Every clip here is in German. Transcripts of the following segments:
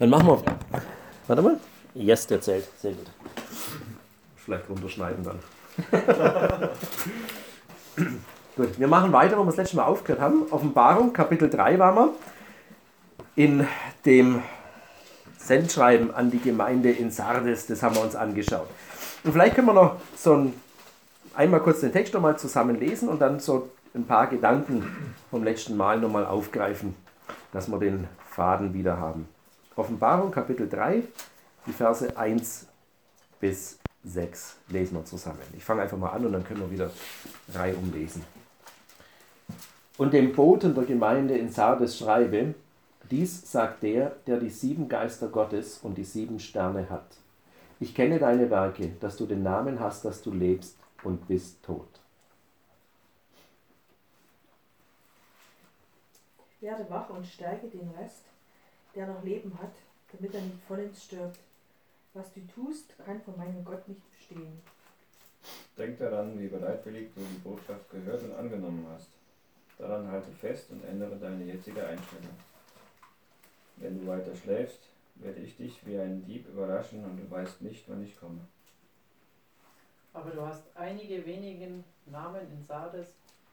Dann machen wir. Warte mal. Yes, der zählt. Sehr gut. Vielleicht runterschneiden dann. Gut, wir machen weiter, wo wir das letzte Mal aufgehört haben. Offenbarung, Kapitel 3 waren wir. In dem Sendschreiben an die Gemeinde in Sardes, das haben wir uns angeschaut. Und vielleicht können wir noch einmal kurz den Text nochmal zusammen lesen und dann so ein paar Gedanken vom letzten Mal nochmal aufgreifen, dass wir den Faden wieder haben. Offenbarung, Kapitel 3, die Verse 1 bis 6 lesen wir zusammen. Ich fange einfach mal an und dann können wir wieder reihum lesen. Und dem Boten der Gemeinde in Sardes schreibe: Dies sagt der, der die 7 Geister Gottes und die 7 Sterne hat. Ich kenne deine Werke, dass du den Namen hast, dass du lebst und bist tot. Werde wach und stärke den Rest, der noch Leben hat, damit er nicht vollends stirbt. Was du tust, kann von meinem Gott nicht bestehen. Denk daran, wie bereitwillig du die Botschaft gehört und angenommen hast. Daran halte fest und ändere deine jetzige Einstellung. Wenn du weiter schläfst, werde ich dich wie ein Dieb überraschen und du weißt nicht, wann ich komme. Aber du hast einige wenigen Namen in Sardes,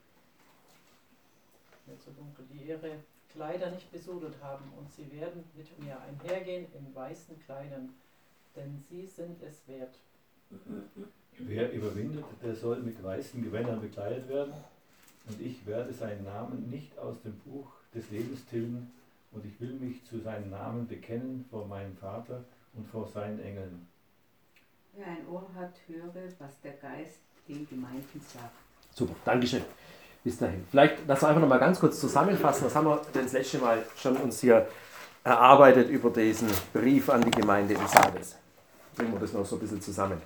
nicht so dunkel, die ihre Kleider nicht besudelt haben, und sie werden mit mir einhergehen in weißen Kleidern, denn sie sind es wert. Wer überwindet, der soll mit weißen Gewändern bekleidet werden, und ich werde seinen Namen nicht aus dem Buch des Lebens tilgen, und ich will mich zu seinem Namen bekennen vor meinem Vater und vor seinen Engeln. Wer ein Ohr hat, höre, was der Geist den Gemeinden sagt. Super, Dankeschön. Bis dahin. Vielleicht, dass wir einfach noch mal ganz kurz zusammenfassen, was haben wir denn das letzte Mal schon uns hier erarbeitet über diesen Brief an die Gemeinde in Sardes. Bringen wir das noch so ein bisschen zusammen.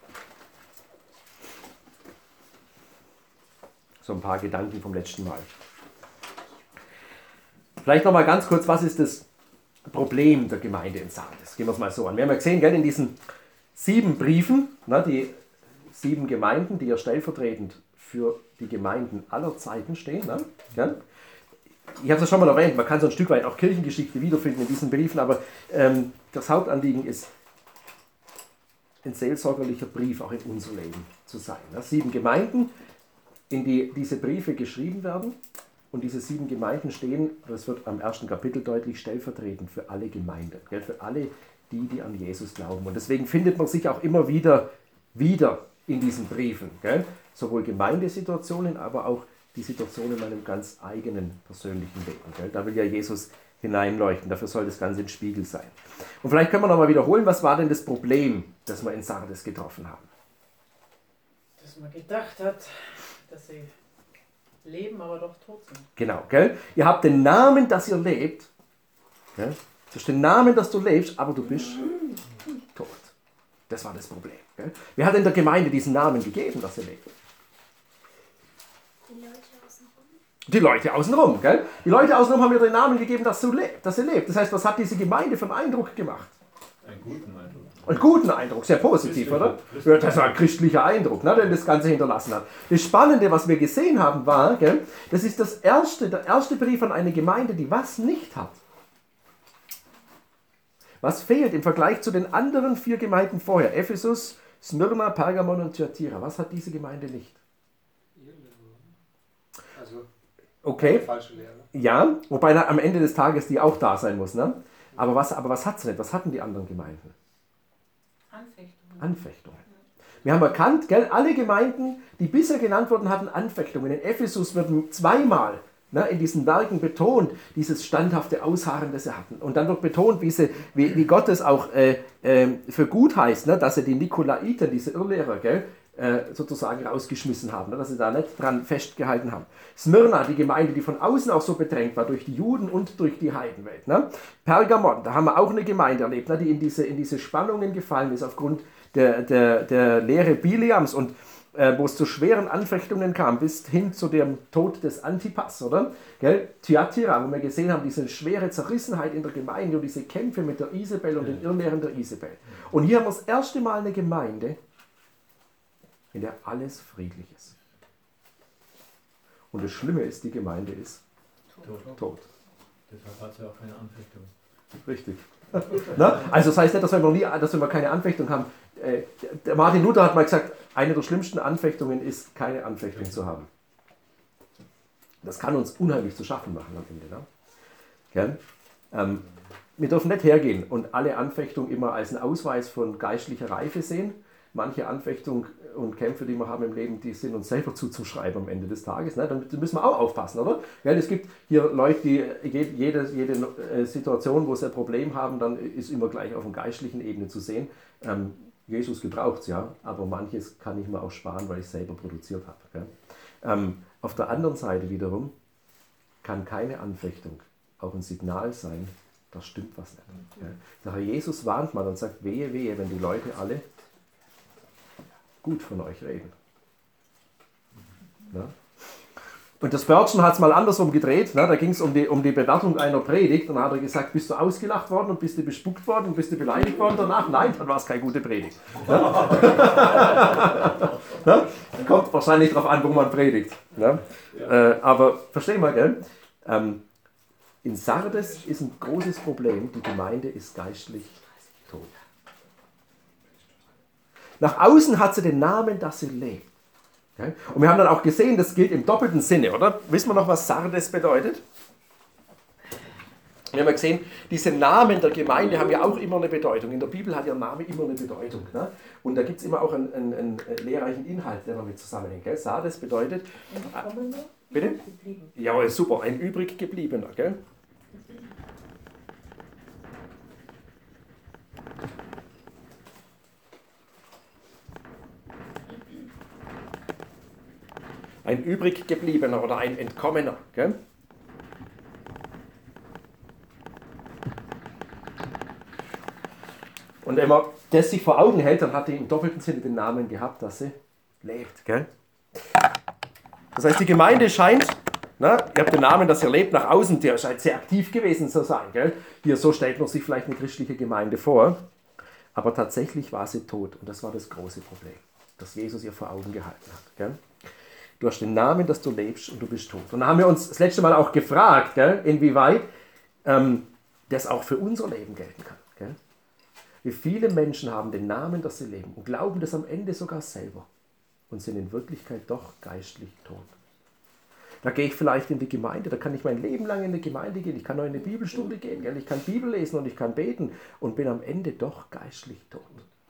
So ein paar Gedanken vom letzten Mal. Vielleicht noch mal ganz kurz, was ist das Problem der Gemeinde in Sardes? Gehen wir es mal so an. Wir haben ja gesehen, gell, in diesen 7 Briefen, die 7 Gemeinden, die ja stellvertretend für die Gemeinden aller Zeiten stehen. Gell? Ich habe es ja schon mal erwähnt, man kann so ein Stück weit auch Kirchengeschichte wiederfinden in diesen Briefen, aber das Hauptanliegen ist, ein seelsorgerlicher Brief auch in unser Leben zu sein. 7 Gemeinden, in die diese Briefe geschrieben werden. Und diese 7 Gemeinden stehen, das wird am 1. Kapitel deutlich, stellvertretend für alle Gemeinden, gell? Für alle, die an Jesus glauben. Und deswegen findet man sich auch immer wieder in diesen Briefen. Gell? Sowohl Gemeindesituationen, aber auch die Situation in meinem ganz eigenen persönlichen Leben. Gell? Da will ja Jesus hineinleuchten, dafür soll das Ganze ein Spiegel sein. Und vielleicht können wir nochmal wiederholen, was war denn das Problem, das wir in Sardes getroffen haben? Dass man gedacht hat, dass sie leben, aber doch tot sind. Genau, gell? Ihr habt den Namen, dass ihr lebt. Gell? Du hast den Namen, dass du lebst, aber du bist tot. Das war das Problem. Gell? Wer hat in der Gemeinde diesen Namen gegeben, dass ihr lebt? Die Leute außenrum. Die Leute außenrum. Gell? Die Leute außenrum haben ihr den Namen gegeben, dass ihr lebt. Das heißt, was hat diese Gemeinde für einen Eindruck gemacht? Einen guten Eindruck. Einen guten Eindruck, sehr positiv, oder? Ja, das war ein christlicher Eindruck, den das Ganze hinterlassen hat. Das Spannende, was wir gesehen haben, war, gell, das ist der erste Brief an eine Gemeinde, die was nicht hat. Was fehlt im Vergleich zu den anderen 4 Gemeinden vorher? Ephesus, Smyrna, Pergamon und Thyatira. Was hat diese Gemeinde nicht? Also, okay. Falsche Lehre. Ja, wobei am Ende des Tages die auch da sein muss. Ne? Aber was hat sie nicht? Was hatten die anderen Gemeinden? Anfechtungen. Wir haben erkannt, gell, alle Gemeinden, die bisher genannt wurden, hatten Anfechtungen. In Ephesus werden zweimal in diesen Werken betont, dieses standhafte Ausharren, das sie hatten. Und dann wird betont, wie Gott es auch für gut heißt, dass sie die Nikolaiten, diese Irrlehrer, gell, sozusagen rausgeschmissen haben, dass sie da nicht dran festgehalten haben. Smyrna, die Gemeinde, die von außen auch so bedrängt war, durch die Juden und durch die Heidenwelt. Pergamon, da haben wir auch eine Gemeinde erlebt, die in diese Spannungen gefallen ist aufgrund der Lehre Biliams und wo es zu schweren Anfechtungen kam, bis hin zu dem Tod des Antipas, oder? Gell? Thyatira, wo wir gesehen haben, diese schwere Zerrissenheit in der Gemeinde und diese Kämpfe mit der Isabel und den Irrlehren der Isabel. Und hier haben wir das erste Mal eine Gemeinde, in der alles friedlich ist. Und das Schlimme ist, die Gemeinde ist tot. Deshalb hat sie auch keine Anfechtung. Richtig. Na? Also das heißt nicht, dass wir keine Anfechtung haben. Der Martin Luther hat mal gesagt, eine der schlimmsten Anfechtungen ist, keine Anfechtung zu haben. Das kann uns unheimlich zu schaffen machen am Ende. Ne? Gell? Wir dürfen nicht hergehen und alle Anfechtung immer als einen Ausweis von geistlicher Reife sehen. Manche Anfechtung und Kämpfe, die wir haben im Leben, die sind uns selber zuzuschreiben am Ende des Tages. Ne? Da müssen wir auch aufpassen, oder? Gell? Es gibt hier Leute, die jede Situation, wo sie ein Problem haben, dann ist immer gleich auf einer geistlichen Ebene zu sehen. Jesus gebraucht es, ja, aber manches kann ich mir auch sparen, weil ich es selber produziert habe. Auf der anderen Seite wiederum kann keine Anfechtung auch ein Signal sein, da stimmt was nicht. Ja. Der Herr Jesus warnt mal und sagt, wehe, wehe, wenn die Leute alle gut von euch reden. Ja. Und das Spurgeon hat es mal andersrum gedreht, ne? Da ging es um die Bewertung einer Predigt und dann hat er gesagt, bist du ausgelacht worden und bist du bespuckt worden und bist du beleidigt worden danach? Nein, dann war es keine gute Predigt. Ja? Ja? Kommt wahrscheinlich darauf an, wo man predigt. Ja? Aber verstehen wir, gell? In Sardes ist ein großes Problem, die Gemeinde ist geistlich tot. Nach außen hat sie den Namen, dass sie lebt. Okay? Und wir haben dann auch gesehen, das gilt im doppelten Sinne, oder? Wissen wir noch, was Sardes bedeutet? Wir haben ja gesehen, diese Namen der Gemeinde haben ja auch immer eine Bedeutung. In der Bibel hat ja ein Name immer eine Bedeutung. Ne? Und da gibt es immer auch einen lehrreichen Inhalt, der damit zusammenhängt. Gell? Sardes bedeutet... Bitte? Ja, super, ein übrig gebliebener. Gell? Ein übrig gebliebener oder ein Entkommener. Gell? Und wenn man das sich vor Augen hält, dann hat die im doppelten Sinne den Namen gehabt, dass sie lebt. Gell? Das heißt, die Gemeinde scheint, ihr habt den Namen, dass ihr lebt, nach außen, der scheint sehr aktiv gewesen zu sein. Gell? Hier, so stellt man sich vielleicht eine christliche Gemeinde vor. Aber tatsächlich war sie tot. Und das war das große Problem, das Jesus ihr vor Augen gehalten hat. Gell? Du hast den Namen, dass du lebst und du bist tot. Und da haben wir uns das letzte Mal auch gefragt, gell, inwieweit das auch für unser Leben gelten kann. Gell? Wie viele Menschen haben den Namen, dass sie leben und glauben das am Ende sogar selber und sind in Wirklichkeit doch geistlich tot. Da gehe ich vielleicht in die Gemeinde, da kann ich mein Leben lang in die Gemeinde gehen, ich kann noch in eine Bibelstunde gehen, gell? Ich kann Bibel lesen und ich kann beten und bin am Ende doch geistlich tot.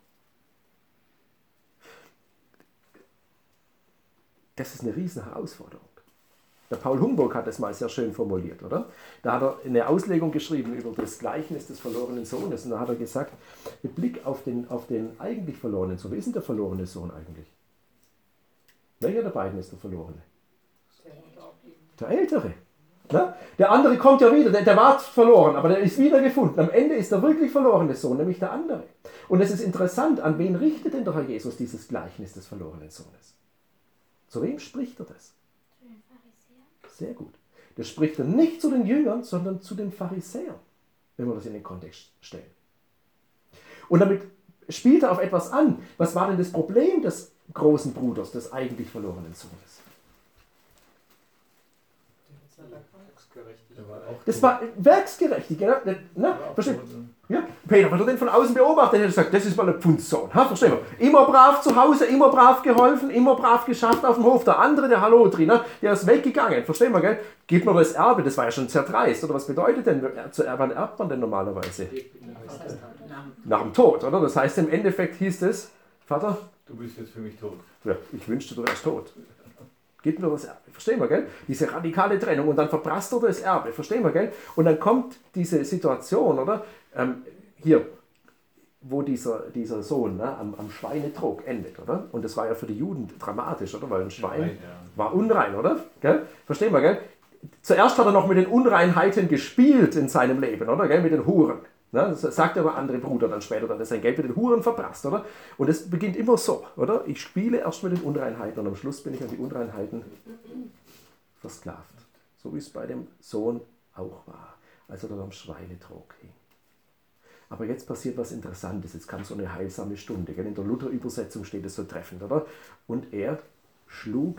Das ist eine riesen Herausforderung. Der Paul Humboldt hat das mal sehr schön formuliert, oder? Da hat er eine Auslegung geschrieben über das Gleichnis des verlorenen Sohnes. Und da hat er gesagt, mit Blick auf den eigentlich verlorenen Sohn, wer ist denn der verlorene Sohn eigentlich? Welcher der beiden ist der Verlorene? Der Ältere. Na? Der andere kommt ja wieder, der war verloren, aber der ist wieder gefunden. Am Ende ist der wirklich verlorene Sohn, nämlich der andere. Und es ist interessant, an wen richtet denn der Herr Jesus dieses Gleichnis des verlorenen Sohnes? Zu wem spricht er das? Zu den Pharisäern. Sehr gut. Das spricht er nicht zu den Jüngern, sondern zu den Pharisäern, wenn wir das in den Kontext stellen. Und damit spielt er auf etwas an. Was war denn das Problem des großen Bruders, des eigentlich verlorenen Sohnes? Das war Werksgerechtigkeit. Versteht? Ja, Peter, wenn du den von außen beobachtet hättest, gesagt, das ist mal ein Pfundssohn. Verstehen wir? Immer brav zu Hause, immer brav geholfen, immer brav geschafft auf dem Hof. Der andere, der Halotri, der ist weggegangen. Verstehen wir, gell? Gibt mir das Erbe, das war ja schon sehr dreist. Oder was bedeutet denn, wann erbt man denn normalerweise? Nach dem Tod, oder? Das heißt, im Endeffekt hieß es, Vater, du bist jetzt für mich tot. Ja, ich wünschte, du wärst tot. Gib mir das Erbe. Verstehen wir, gell? Diese radikale Trennung. Und dann verprasst er das Erbe. Verstehen wir, gell? Und dann kommt diese Situation, oder? Hier, wo dieser Sohn am Schweinetrog endet, oder? Und das war ja für die Juden dramatisch, oder? Weil ein Schwein war unrein, oder? Gell? Verstehen wir, gell? Zuerst hat er noch mit den Unreinheiten gespielt in seinem Leben, oder? Gell? Mit den Huren. Ne? Das sagt ja der andere Bruder dann später, dass er sein Geld mit den Huren verprasst, oder? Und es beginnt immer so, oder? Ich spiele erst mit den Unreinheiten und am Schluss bin ich an die Unreinheiten versklavt. So wie es bei dem Sohn auch war, als er dann am Schweinetrog hing. Aber jetzt passiert was Interessantes, jetzt kam so eine heilsame Stunde. Gell? In der Luther-Übersetzung steht es so treffend, oder? Und er schlug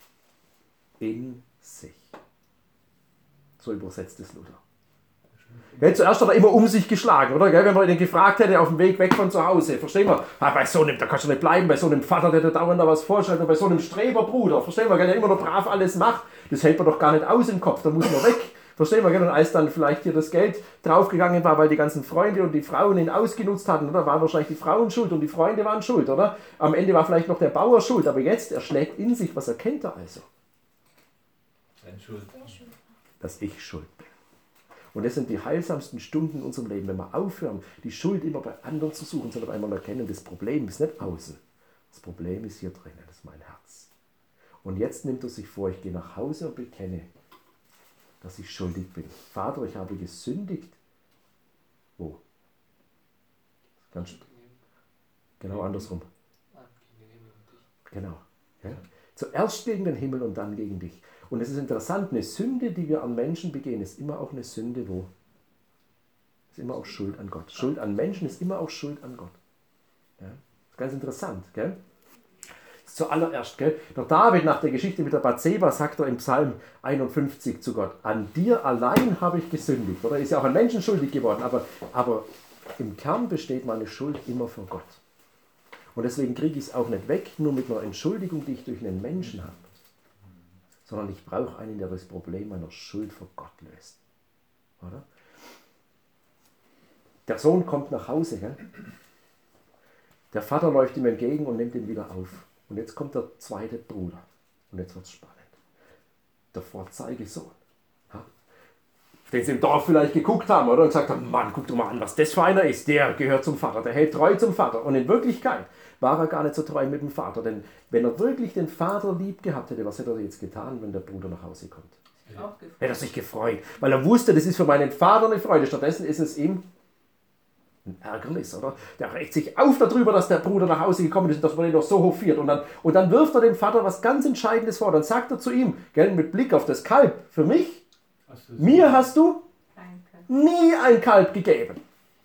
in sich. So übersetzt es Luther. Gell? Zuerst hat er immer um sich geschlagen, oder? Gell? Wenn man ihn gefragt hätte, auf dem Weg weg von zu Hause, verstehen wir? Bei so einem, da kannst du nicht bleiben, bei so einem Vater, der dir dauernd da was vorstellt, oder bei so einem Streberbruder, verstehen wir? Gell? Der immer noch brav alles macht, das hält man doch gar nicht aus im Kopf, da muss man weg. Verstehen wir? Gell? Und als dann vielleicht hier das Geld draufgegangen war, weil die ganzen Freunde und die Frauen ihn ausgenutzt hatten, oder? Waren wahrscheinlich die Frauen schuld und die Freunde waren schuld, oder? Am Ende war vielleicht noch der Bauer schuld, aber jetzt, er schlägt in sich, was erkennt er also? Seine Schuld. Dass ich schuld bin. Und das sind die heilsamsten Stunden in unserem Leben, wenn wir aufhören, die Schuld immer bei anderen zu suchen, sondern einmal erkennen, das Problem ist nicht außen. Das Problem ist hier drinnen, das ist mein Herz. Und jetzt nimmt er sich vor, ich gehe nach Hause und bekenne, dass ich schuldig bin. Vater, ich habe gesündigt. Wo? Ganz genau andersrum. Genau. Ja? Zuerst gegen den Himmel und dann gegen dich. Und es ist interessant, eine Sünde, die wir an Menschen begehen, ist immer auch eine Sünde, wo? Ist immer auch Schuld an Gott. Schuld an Menschen ist immer auch Schuld an Gott. Ja? Das ist ganz interessant, gell? Zuallererst, gell? Der David nach der Geschichte mit der Bathseba sagt er im Psalm 51 zu Gott, an dir allein habe ich gesündigt. Oder ist ja auch an Menschen schuldig geworden, aber im Kern besteht meine Schuld immer vor Gott. Und deswegen kriege ich es auch nicht weg, nur mit einer Entschuldigung, die ich durch einen Menschen habe. Sondern ich brauche einen, der das Problem meiner Schuld vor Gott löst. Oder? Der Sohn kommt nach Hause, gell? Der Vater läuft ihm entgegen und nimmt ihn wieder auf. Und jetzt kommt der zweite Bruder. Und jetzt wird es spannend. Der Vorzeigesohn. Ja? Den sie im Dorf vielleicht geguckt haben, oder? Und gesagt haben, Mann, guck doch mal an, was das für einer ist. Der gehört zum Vater, der hält treu zum Vater. Und in Wirklichkeit war er gar nicht so treu mit dem Vater. Denn wenn er wirklich den Vater lieb gehabt hätte, was hätte er jetzt getan, wenn der Bruder nach Hause kommt? Hätte er sich gefreut. Weil er wusste, das ist für meinen Vater eine Freude. Stattdessen ist es ihm ein Ärgernis, oder? Der regt sich auf darüber, dass der Bruder nach Hause gekommen ist und dass man ihn noch so hofiert. Und dann wirft er dem Vater was ganz Entscheidendes vor. Dann sagt er zu ihm, gell, mit Blick auf das Kalb, für mich, mir hast du nie ein Kalb gegeben.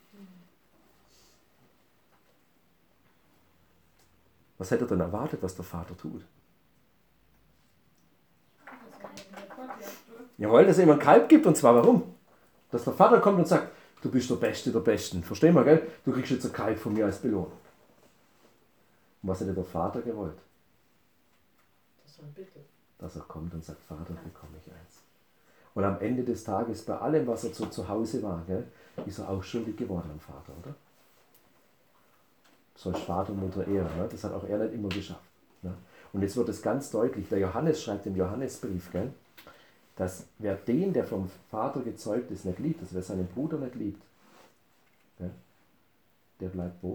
Was hätte er denn erwartet, was der Vater tut? Jawohl, dass er ihm ein Kalb gibt, und zwar warum? Dass der Vater kommt und sagt, du bist der Beste der Besten. Verstehen wir, gell? Du kriegst jetzt ein Kalb von mir als Belohnung. Und was hätte der Vater gewollt? Dass er kommt und sagt, Vater, bekomme ich eins. Und am Ende des Tages, bei allem, was er zu Hause war, gell, ist er auch schuldig geworden am Vater, oder? Soll Vater und Mutter ehren, ne? Das hat auch er nicht immer geschafft. Ne? Und jetzt wird es ganz deutlich, der Johannes schreibt im Johannesbrief, gell, dass wer den, der vom Vater gezeugt ist, nicht liebt, also wer seinen Bruder nicht liebt, gell, der bleibt wo?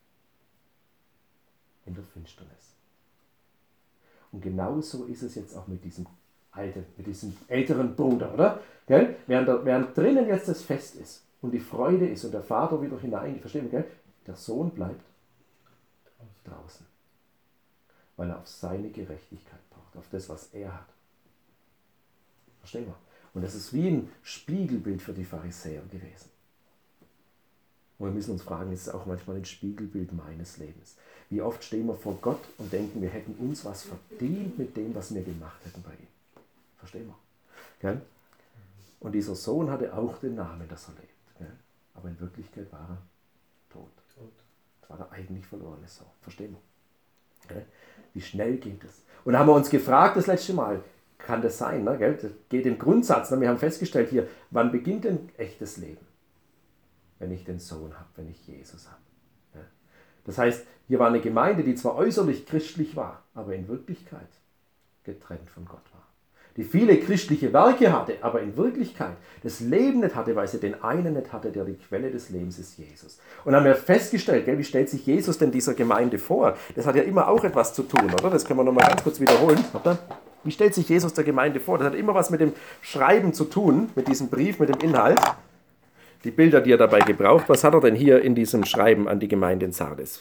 In der Finsternis. Und genauso ist es jetzt auch mit diesem älteren Bruder, oder? Gell? Während drinnen jetzt das Fest ist und die Freude ist und der Vater wieder hinein, verstehen wir, gell? Der Sohn bleibt draußen, weil er auf seine Gerechtigkeit braucht, auf das, was er hat. Verstehen wir? Und das ist wie ein Spiegelbild für die Pharisäer gewesen. Und wir müssen uns fragen, ist es auch manchmal ein Spiegelbild meines Lebens? Wie oft stehen wir vor Gott und denken, wir hätten uns was verdient mit dem, was wir gemacht hätten bei ihm. Verstehen wir? Gell? Und dieser Sohn hatte auch den Namen, dass er lebt. Gell? Aber in Wirklichkeit war er tot. Das war der eigentlich verlorene Sohn. Verstehen wir? Gell? Wie schnell geht es? Und da haben wir uns gefragt das letzte Mal, kann das sein? Ne? Gell? Das geht im Grundsatz. Ne? Wir haben festgestellt hier, wann beginnt denn echtes Leben? Wenn ich den Sohn habe, wenn ich Jesus habe. Ja? Das heißt, hier war eine Gemeinde, die zwar äußerlich christlich war, aber in Wirklichkeit getrennt von Gott war. Die viele christliche Werke hatte, aber in Wirklichkeit das Leben nicht hatte, weil sie den einen nicht hatte, der die Quelle des Lebens ist, Jesus. Und dann haben wir festgestellt, gell, wie stellt sich Jesus denn dieser Gemeinde vor? Das hat ja immer auch etwas zu tun, oder? Das können wir nochmal ganz kurz wiederholen. Wie stellt sich Jesus der Gemeinde vor? Das hat immer was mit dem Schreiben zu tun, mit diesem Brief, mit dem Inhalt. Die Bilder, die er dabei gebraucht. Was hat er denn hier in diesem Schreiben an die Gemeinde in Sardes?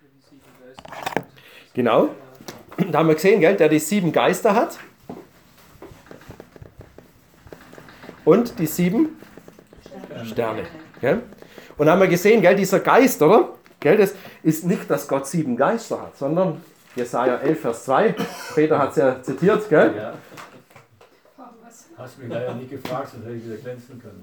Genau. Da haben wir gesehen, gell, der die 7 Geister hat. Und die 7 Sterne. Gell? Und da haben wir gesehen, gell, dieser Geist, oder? Gell, das ist nicht, dass Gott 7 Geister hat, sondern Jesaja 11, Vers 2. Peter hat es ja zitiert, gell? Ja. Hast mich leider nicht gefragt, sonst hätte ich wieder glänzen können.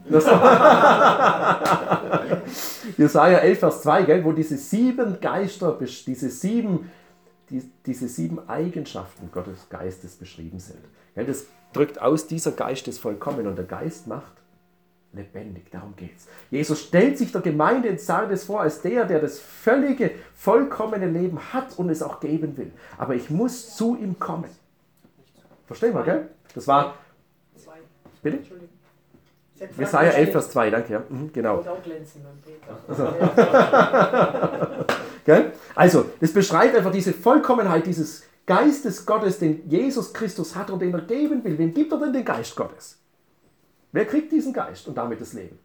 Jesaja 11, Vers 2, gell, wo diese 7 Geister, diese sieben Eigenschaften Gottes Geistes beschrieben sind. Gell, das drückt aus, dieser Geist ist vollkommen und der Geist macht lebendig, darum geht's. Jesus stellt sich der Gemeinde in Sardes vor als der das völlige, vollkommene Leben hat und es auch geben will. Aber ich muss zu ihm kommen. Verstehen wir, gell? Das war... 2. Bitte? Entschuldigung. Jesaja 11, Vers 2, danke. Ja. Genau. Und auch glänzen beim Peter. Gell? Also, das beschreibt einfach diese Vollkommenheit dieses Geistes Gottes, den Jesus Christus hat und den er geben will. Wem gibt er denn den Geist Gottes? Wer kriegt diesen Geist und damit das Leben?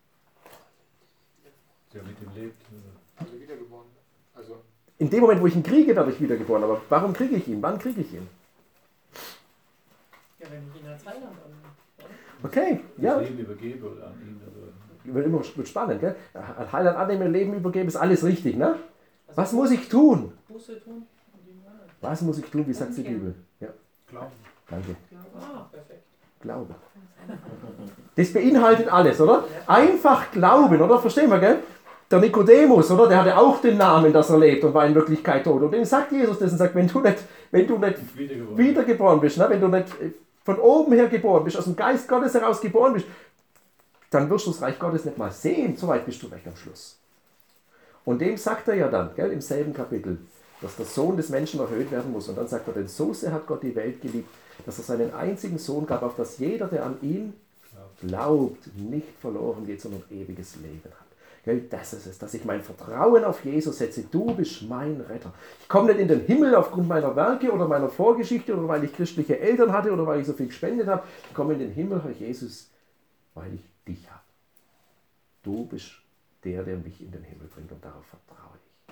Der mit ihm lebt. Also wiedergeboren. Also In dem Moment, wo ich ihn kriege, werde ich wiedergeboren. Aber warum kriege ich ihn? Wann kriege ich ihn? Ja, wenn ich ihn als Heiland annehme. Okay, ja. Das Leben übergebe oder an ihn. Wird spannend, gell? Heiland annehmen, Leben übergeben, ist alles richtig, ne? Also Was muss ich tun? Buße tun und ihm wandeln. Was muss ich tun? Wie sagt die Bibel? Ja, Glauben. danke. Ah, perfekt. Glaube. Das beinhaltet alles, oder? Einfach glauben, oder? Verstehen wir, gell? Der Nikodemus, oder? Der hatte auch den Namen, dass er lebt und war in Wirklichkeit tot. Und dem sagt Jesus das und sagt, wenn du nicht wiedergeboren bist, ne? Wenn du nicht von oben her geboren bist, aus dem Geist Gottes heraus geboren bist, dann wirst du das Reich Gottes nicht mal sehen. So weit bist du weg am Schluss. Und dem sagt er ja dann, gell, im selben Kapitel, dass der Sohn des Menschen erhöht werden muss. Und dann sagt er, denn so sehr hat Gott die Welt geliebt, dass er seinen einzigen Sohn gab, auf dass jeder, der an ihn glaubt, nicht verloren geht, sondern ewiges Leben hat. Gell, das ist es, dass ich mein Vertrauen auf Jesus setze. Du bist mein Retter. Ich komme nicht in den Himmel aufgrund meiner Werke oder meiner Vorgeschichte oder weil ich christliche Eltern hatte oder weil ich so viel gespendet habe. Ich komme in den Himmel, Herr Jesus, weil ich dich habe. Du bist der mich in den Himmel bringt und darauf vertraue ich.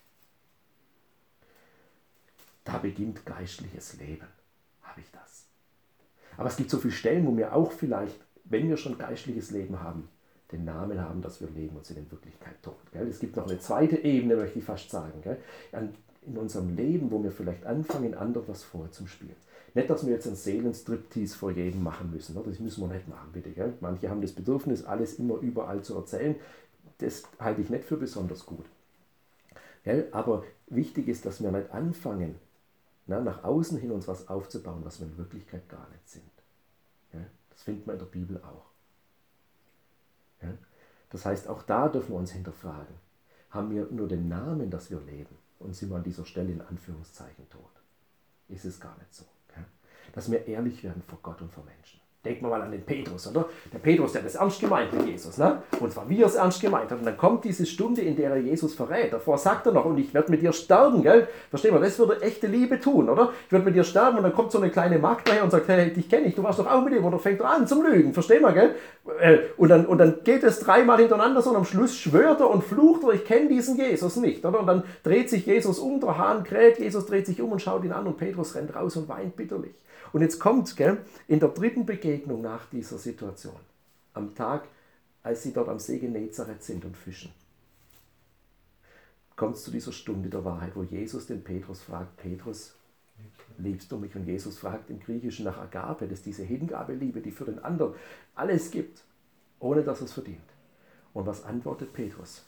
Da beginnt geistliches Leben. Habe ich das. Aber es gibt so viele Stellen, wo wir auch vielleicht, wenn wir schon geistliches Leben haben, den Namen haben, dass wir leben und sind in Wirklichkeit tot. Gell? Es gibt noch eine zweite Ebene, möchte ich fast sagen. Gell? In unserem Leben, wo wir vielleicht anfangen, anderen was vorzuspielen. Nicht, dass wir jetzt einen Seelenstriptease vor jedem machen müssen. Oder? Das müssen wir nicht machen, bitte. Gell? Manche haben das Bedürfnis, alles immer überall zu erzählen. Das halte ich nicht für besonders gut. Gell? Aber wichtig ist, dass wir nicht anfangen, nach außen hin uns was aufzubauen, was wir in Wirklichkeit gar nicht sind. Gell? Das findet man in der Bibel auch. Gell? Das heißt, auch da dürfen wir uns hinterfragen. Haben wir nur den Namen, dass wir leben? Und sind wir an dieser Stelle in Anführungszeichen tot? Ist es gar nicht so. Gell? Dass wir ehrlich werden vor Gott und vor Menschen. Denken wir mal an den Petrus, oder? Der Petrus, der hat das ernst gemeint mit Jesus, ne? Und zwar, wie er es ernst gemeint hat. Und dann kommt diese Stunde, in der er Jesus verrät. Davor sagt er noch, und ich werde mit dir sterben, gell? Verstehen wir, das würde echte Liebe tun, oder? Ich werde mit dir sterben und dann kommt so eine kleine Magd daher und sagt, hey, dich kenne ich, du warst doch auch mit ihm. Und dann fängt er an zum Lügen, verstehen wir, gell? Und dann geht es 3-mal hintereinander so und am Schluss schwört er und flucht er, ich kenne diesen Jesus nicht, oder? Und dann dreht sich Jesus um, der Hahn kräht, Jesus dreht sich um und schaut ihn an und Petrus rennt raus und weint bitterlich. Und jetzt kommt, gell, in der dritten Begegnung nach dieser Situation, am Tag, als sie dort am See Genezareth sind und fischen, kommt es zu dieser Stunde der Wahrheit, wo Jesus den Petrus fragt, Petrus, liebst du mich? Und Jesus fragt im Griechischen nach Agape, das ist diese Hingabeliebe, die für den anderen alles gibt, ohne dass er es verdient. Und was antwortet Petrus?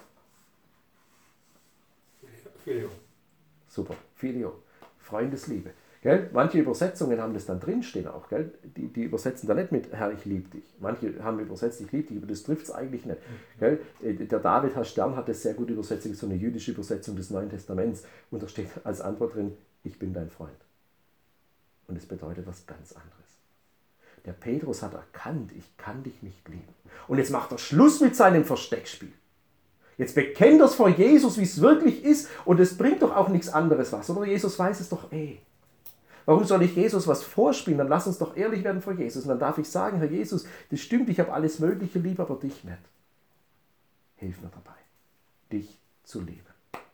Phileo. Super, Phileo, Freundesliebe. Gell? Manche Übersetzungen haben das dann drinstehen auch. Gell? Die übersetzen da nicht mit Herr, ich liebe dich. Manche haben übersetzt, ich liebe dich, aber das trifft es eigentlich nicht. Gell? Der David Herr Stern hat das sehr gut übersetzt, so eine jüdische Übersetzung des Neuen Testaments. Und da steht als Antwort drin, ich bin dein Freund. Und es bedeutet was ganz anderes. Der Petrus hat erkannt, ich kann dich nicht lieben. Und jetzt macht er Schluss mit seinem Versteckspiel. Jetzt bekennt er es vor Jesus, wie es wirklich ist. Und es bringt doch auch nichts anderes was. Oder Jesus weiß es doch eh. Warum soll ich Jesus was vorspielen? Dann lass uns doch ehrlich werden vor Jesus. Und dann darf ich sagen, Herr Jesus, das stimmt, ich habe alles Mögliche lieb, aber dich nicht. Hilf mir dabei, dich zu lieben.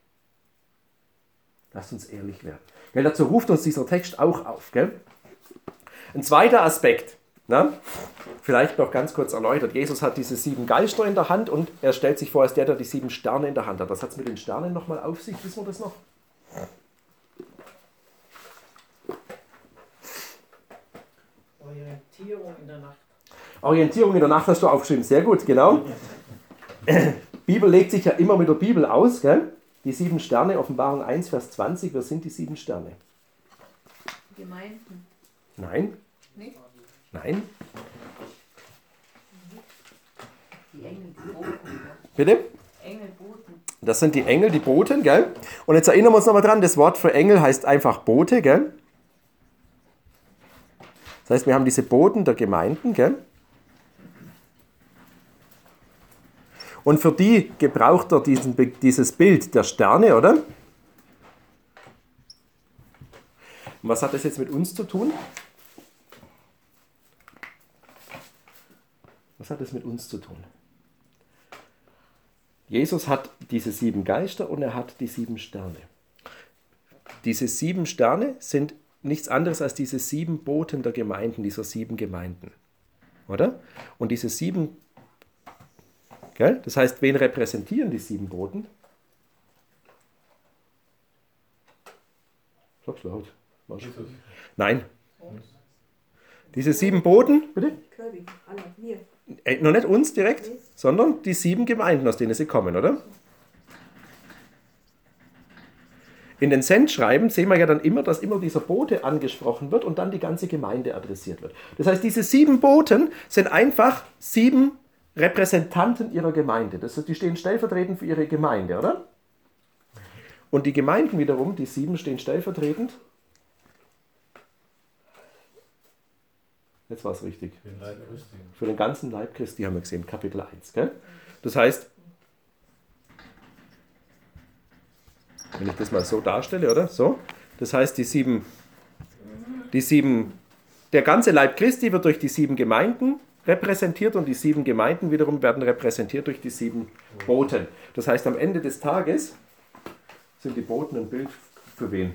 Lass uns ehrlich werden. Gell, dazu ruft uns dieser Text auch auf. Gell? Ein zweiter Aspekt, vielleicht noch ganz kurz erläutert. Jesus hat diese 7 Geister in der Hand und er stellt sich vor als der die 7 Sterne in der Hand hat. Was hat es mit den Sternen nochmal auf sich? Wissen wir das noch? Eure Orientierung in der Nacht. Orientierung in der Nacht hast du aufgeschrieben. Sehr gut, genau. Bibel legt sich ja immer mit der Bibel aus. Gell? Die 7 Sterne, Offenbarung 1, Vers 20. Wer sind die 7 Sterne? Gemeinden. Nein. Nicht? Nein. Die Engel, die Boten. Bitte? Engelboten. Das sind die Engel, die Boten, gell? Und jetzt erinnern wir uns nochmal dran, das Wort für Engel heißt einfach Bote, gell? Das heißt, wir haben diese Boten der Gemeinden, gell? Und für die gebraucht er dieses Bild der Sterne, oder? Und was hat das jetzt mit uns zu tun? Was hat das mit uns zu tun? Jesus hat diese 7 Geister und er hat die 7 Sterne. Diese 7 Sterne sind nichts anderes als diese 7 Boten der Gemeinden, dieser 7 Gemeinden. Oder? Und diese 7, gell? Das heißt, wen repräsentieren die 7 Boten? Sag's laut. Jesus. Nein. Diese 7 Boten, bitte? Gläubig, alle, wir. Noch nicht uns direkt, sondern die 7 Gemeinden, aus denen sie kommen, oder? In den Sendschreiben sehen wir ja dann immer, dass immer dieser Bote angesprochen wird und dann die ganze Gemeinde adressiert wird. Das heißt, diese 7 Boten sind einfach 7 Repräsentanten ihrer Gemeinde. Das heißt, die stehen stellvertretend für ihre Gemeinde, oder? Und die Gemeinden wiederum, die 7 stehen stellvertretend. Jetzt war es richtig. Den Leib Christi. Für den ganzen Leib Christi haben wir gesehen, Kapitel 1. Gell? Das heißt, wenn ich das mal so darstelle, oder? So. Das heißt, die sieben, der ganze Leib Christi wird durch die 7 Gemeinden repräsentiert und die 7 Gemeinden wiederum werden repräsentiert durch die 7 Boten. Das heißt, am Ende des Tages sind die Boten ein Bild für wen?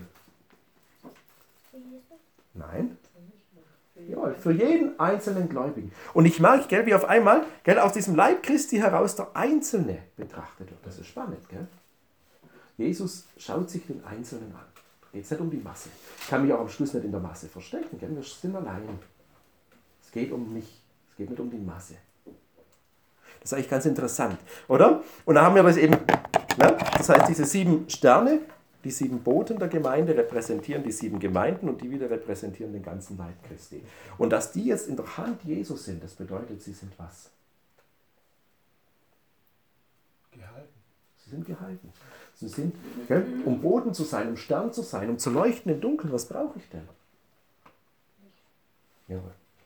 Nein? Ja, für jeden einzelnen Gläubigen. Und ich merke, gell, wie auf einmal, gell, aus diesem Leib Christi heraus der Einzelne betrachtet wird. Das ist spannend, gell? Jesus schaut sich den Einzelnen an. Geht es nicht um die Masse. Ich kann mich auch am Schluss nicht in der Masse verstecken. Gell? Wir sind allein. Es geht um mich. Es geht nicht um die Masse. Das ist eigentlich ganz interessant, oder? Und da haben wir das eben, ne? Das heißt, diese 7 Sterne, die 7 Boten der Gemeinde repräsentieren die 7 Gemeinden und die wieder repräsentieren den ganzen Leib Christi. Und dass die jetzt in der Hand Jesus sind, das bedeutet, sie sind was? Gehalten. Sie sind gehalten. Sie sind, gell, um Boden zu sein, um Stern zu sein, um zu leuchten im Dunkeln. Was brauche ich denn? Ja,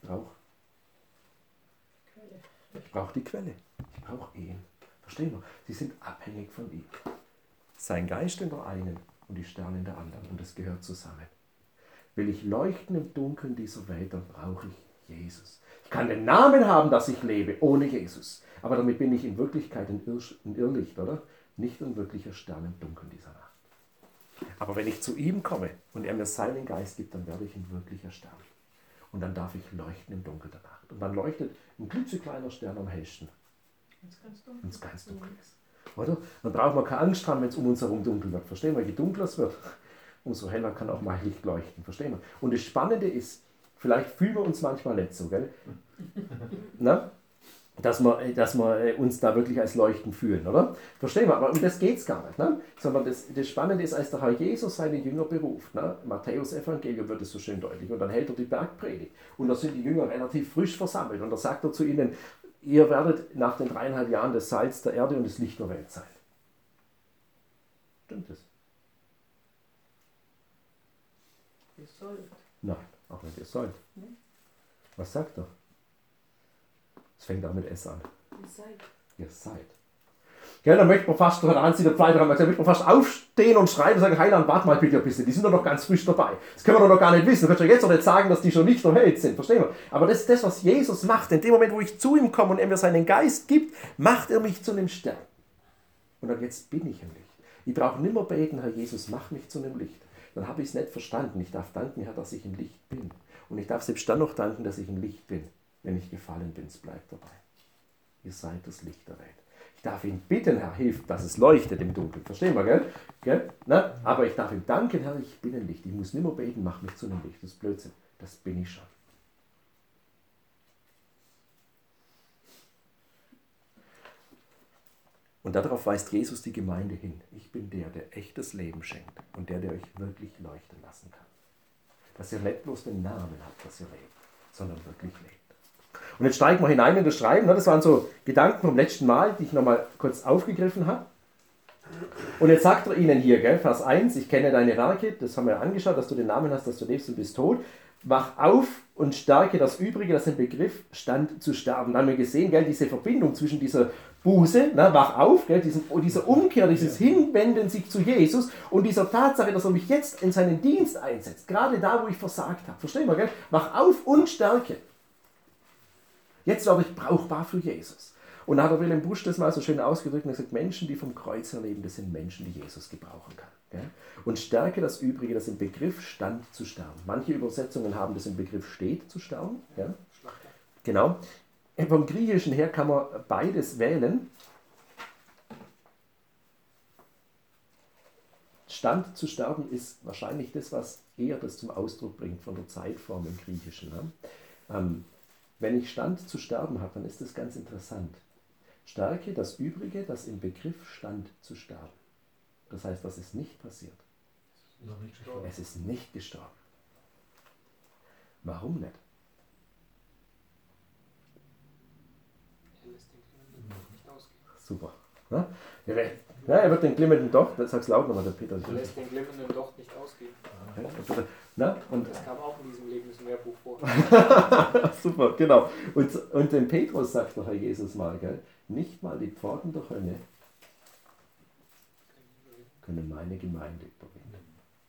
ich brauche die Quelle. Ich brauche ihn. Verstehen wir? Sie sind abhängig von ihm. Sein Geist in der einen und die Sterne in der anderen. Und das gehört zusammen. Will ich leuchten im Dunkeln dieser Welt, dann brauche ich Jesus. Ich kann den Namen haben, dass ich lebe, ohne Jesus. Aber damit bin ich in Wirklichkeit ein Irrlicht, oder? Nicht ein wirklicher Stern im Dunkeln dieser Nacht. Aber wenn ich zu ihm komme und er mir seinen Geist gibt, dann werde ich ein wirklicher Stern. Und dann darf ich leuchten im Dunkel der Nacht. Und dann leuchtet ein klitzekleiner Stern am hellsten. Wenn es ganz dunkel ist. Oder? Dann braucht man keine Angst haben, wenn es um uns herum dunkel wird. Verstehen wir? Je dunkler es wird, umso heller kann auch mal Licht leuchten. Verstehen wir? Und das Spannende ist, vielleicht fühlen wir uns manchmal nicht so, gell? Na? Dass wir uns da wirklich als Leuchten fühlen, oder? Verstehen wir? Aber um das geht es gar nicht. Ne? Sondern das Spannende ist, als der Herr Jesus seine Jünger beruft. Ne? Matthäus Evangelium wird es so schön deutlich. Und dann hält er die Bergpredigt. Und da sind die Jünger relativ frisch versammelt. Und da sagt er zu ihnen, ihr werdet nach den 3,5 Jahren das Salz der Erde und das Licht der Welt sein. Stimmt das? Ihr sollt. Nein, auch nicht ihr sollt. Was sagt er? Es fängt auch mit S an. Ihr seid. Ihr seid. Ja, dann möchte man fast, da möchte man fast aufstehen und schreien und sagen, Heiland, warte mal bitte ein bisschen, die sind doch noch ganz frisch dabei. Das können wir doch noch gar nicht wissen. Du kannst doch jetzt noch nicht sagen, dass die schon nicht erhält sind. Verstehen wir? Aber das ist das, was Jesus macht. In dem Moment, wo ich zu ihm komme und er mir seinen Geist gibt, macht er mich zu einem Stern. Und dann jetzt bin ich ein Licht. Ich brauche nicht mehr beten, Herr Jesus, mach mich zu einem Licht. Dann habe ich es nicht verstanden. Ich darf danken, Herr, dass ich ein Licht bin. Und ich darf selbst dann noch danken, dass ich ein Licht bin. Wenn ich gefallen bin, es bleibt dabei. Ihr seid das Licht der Welt. Ich darf ihn bitten, Herr, hilf, dass es leuchtet im Dunkeln. Verstehen wir, gell? Na? Aber ich darf ihm danken, Herr, ich bin ein Licht. Ich muss nicht mehr beten, mach mich zu einem Licht. Das ist Blödsinn. Das bin ich schon. Und darauf weist Jesus die Gemeinde hin. Ich bin der echtes Leben schenkt und der euch wirklich leuchten lassen kann. Dass ihr nicht bloß den Namen habt, dass ihr lebt, sondern wirklich lebt. Und jetzt steigen wir hinein in das Schreiben. Das waren so Gedanken vom letzten Mal, die ich nochmal kurz aufgegriffen habe. Und jetzt sagt er ihnen hier, gell, Vers 1, ich kenne deine Werke, das haben wir angeschaut, dass du den Namen hast, dass du lebst und bist tot. Wach auf und stärke das Übrige, das im Begriff stand zu sterben. Dann haben wir gesehen, gell, diese Verbindung zwischen dieser Buße, wach auf, gell, dieser Umkehr, dieses Hinwenden sich zu Jesus und dieser Tatsache, dass er mich jetzt in seinen Dienst einsetzt, gerade da, wo ich versagt habe. Verstehen wir, gell? Wach auf und stärke. Jetzt werde ich brauchbar für Jesus. Und da hat der Wilhelm Busch das mal so schön ausgedrückt und gesagt, Menschen, die vom Kreuz her leben, das sind Menschen, die Jesus gebrauchen kann. Gell? Und stärke das Übrige, das im Begriff stand zu sterben. Manche Übersetzungen haben das im Begriff steht zu sterben. Ja? Genau. Vom Griechischen her kann man beides wählen. Stand zu sterben ist wahrscheinlich das, was eher das zum Ausdruck bringt von der Zeitform im Griechischen. Ne? Wenn ich Stand zu sterben habe, dann ist das ganz interessant. Stärke das Übrige, das im Begriff stand zu sterben. Das heißt, was ist nicht passiert? Noch nicht gestorben. Es ist nicht gestorben. Warum nicht? Er lässt den Glimmenden doch nicht ausgehen. Super. Ne? Ja, er wird den glimmenden Docht, das sag's laut nochmal, der Peter. Er lässt den glimmenden Docht nicht ausgehen. Na, und Das kam auch in diesem Lebensmehrbuch vor. super, genau. Und dem Petrus sagt doch Herr Jesus mal, gell? Nicht mal die Pforten der Hölle können meine Gemeinde überwinden.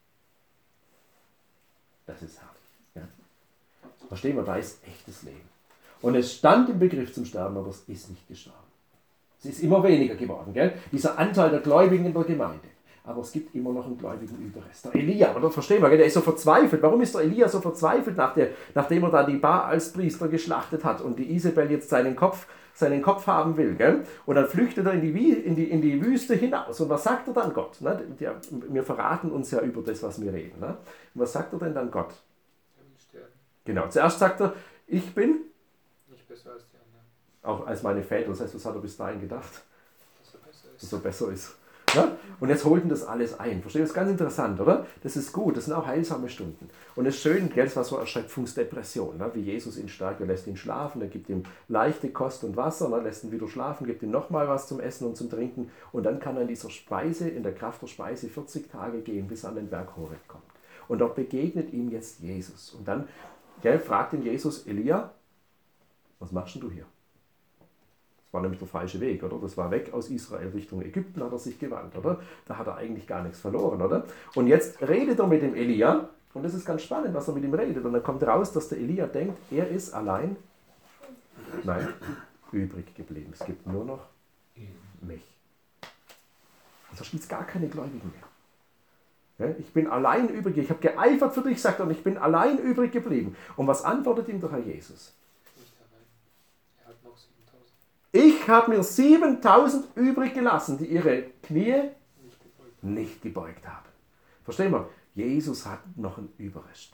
Das ist herrlich. Ja? Verstehen wir, da ist echtes Leben. Und es stand im Begriff zum Sterben, aber es ist nicht gestorben. Es ist immer weniger geworden, gell? Dieser Anteil der Gläubigen in der Gemeinde. Aber es gibt immer noch einen gläubigen Überrest. Der Elia, oder? Verstehen wir, gell? Der ist so verzweifelt. Warum ist der Elia so verzweifelt, nachdem er da die Baalspriester geschlachtet hat und die Isabel jetzt seinen Kopf haben will, gell? Und dann flüchtet er in die Wüste hinaus. Und was sagt er dann Gott? Ne? Wir verraten uns ja über das, was wir reden. Ne? Und was sagt er denn dann Gott? Er will sterben. Genau, zuerst sagt er, ich bin Nicht besser als die anderen. auch als meine Väter. Das heißt, was hat er bis dahin gedacht? Dass er besser ist. Dass er besser ist. Ja? Und jetzt holt ihn das alles ein. Versteht ihr? Das ist ganz interessant, oder? Das ist gut, das sind auch heilsame Stunden. Und es ist schön, gell, das war so eine Erschöpfungsdepression, ne? Wie Jesus ihn stärkt, er lässt ihn schlafen, er gibt ihm leichte Kost und Wasser, ne? Lässt ihn wieder schlafen, gibt ihm nochmal was zum Essen und zum Trinken und dann kann er in dieser Speise, in der Kraft der Speise 40 Tage gehen, bis er an den Berg Horeb kommt. Und dort begegnet ihm jetzt Jesus. Und dann fragt ihn Jesus, Elia, was machst denn du hier? Das war nämlich der falsche Weg, oder? Das war weg aus Israel Richtung Ägypten, hat er sich gewandt, oder? Da hat er eigentlich gar nichts verloren, oder? Und jetzt redet er mit dem Elia, und das ist ganz spannend, was er mit ihm redet. Und dann kommt raus, dass der Elia denkt, er ist allein, nein, übrig geblieben. Es gibt nur noch mich. Und da spielt es gar keine Gläubigen mehr. Ja, ich bin allein übrig, ich habe geeifert für dich, sagt er, und ich bin allein übrig geblieben. Und was antwortet ihm der Herr Jesus? Nicht allein. Er hat noch 7000. Ich habe mir 7000 übrig gelassen, die ihre Knie nicht gebeugt haben. Verstehen wir? Jesus hat noch einen Überrest.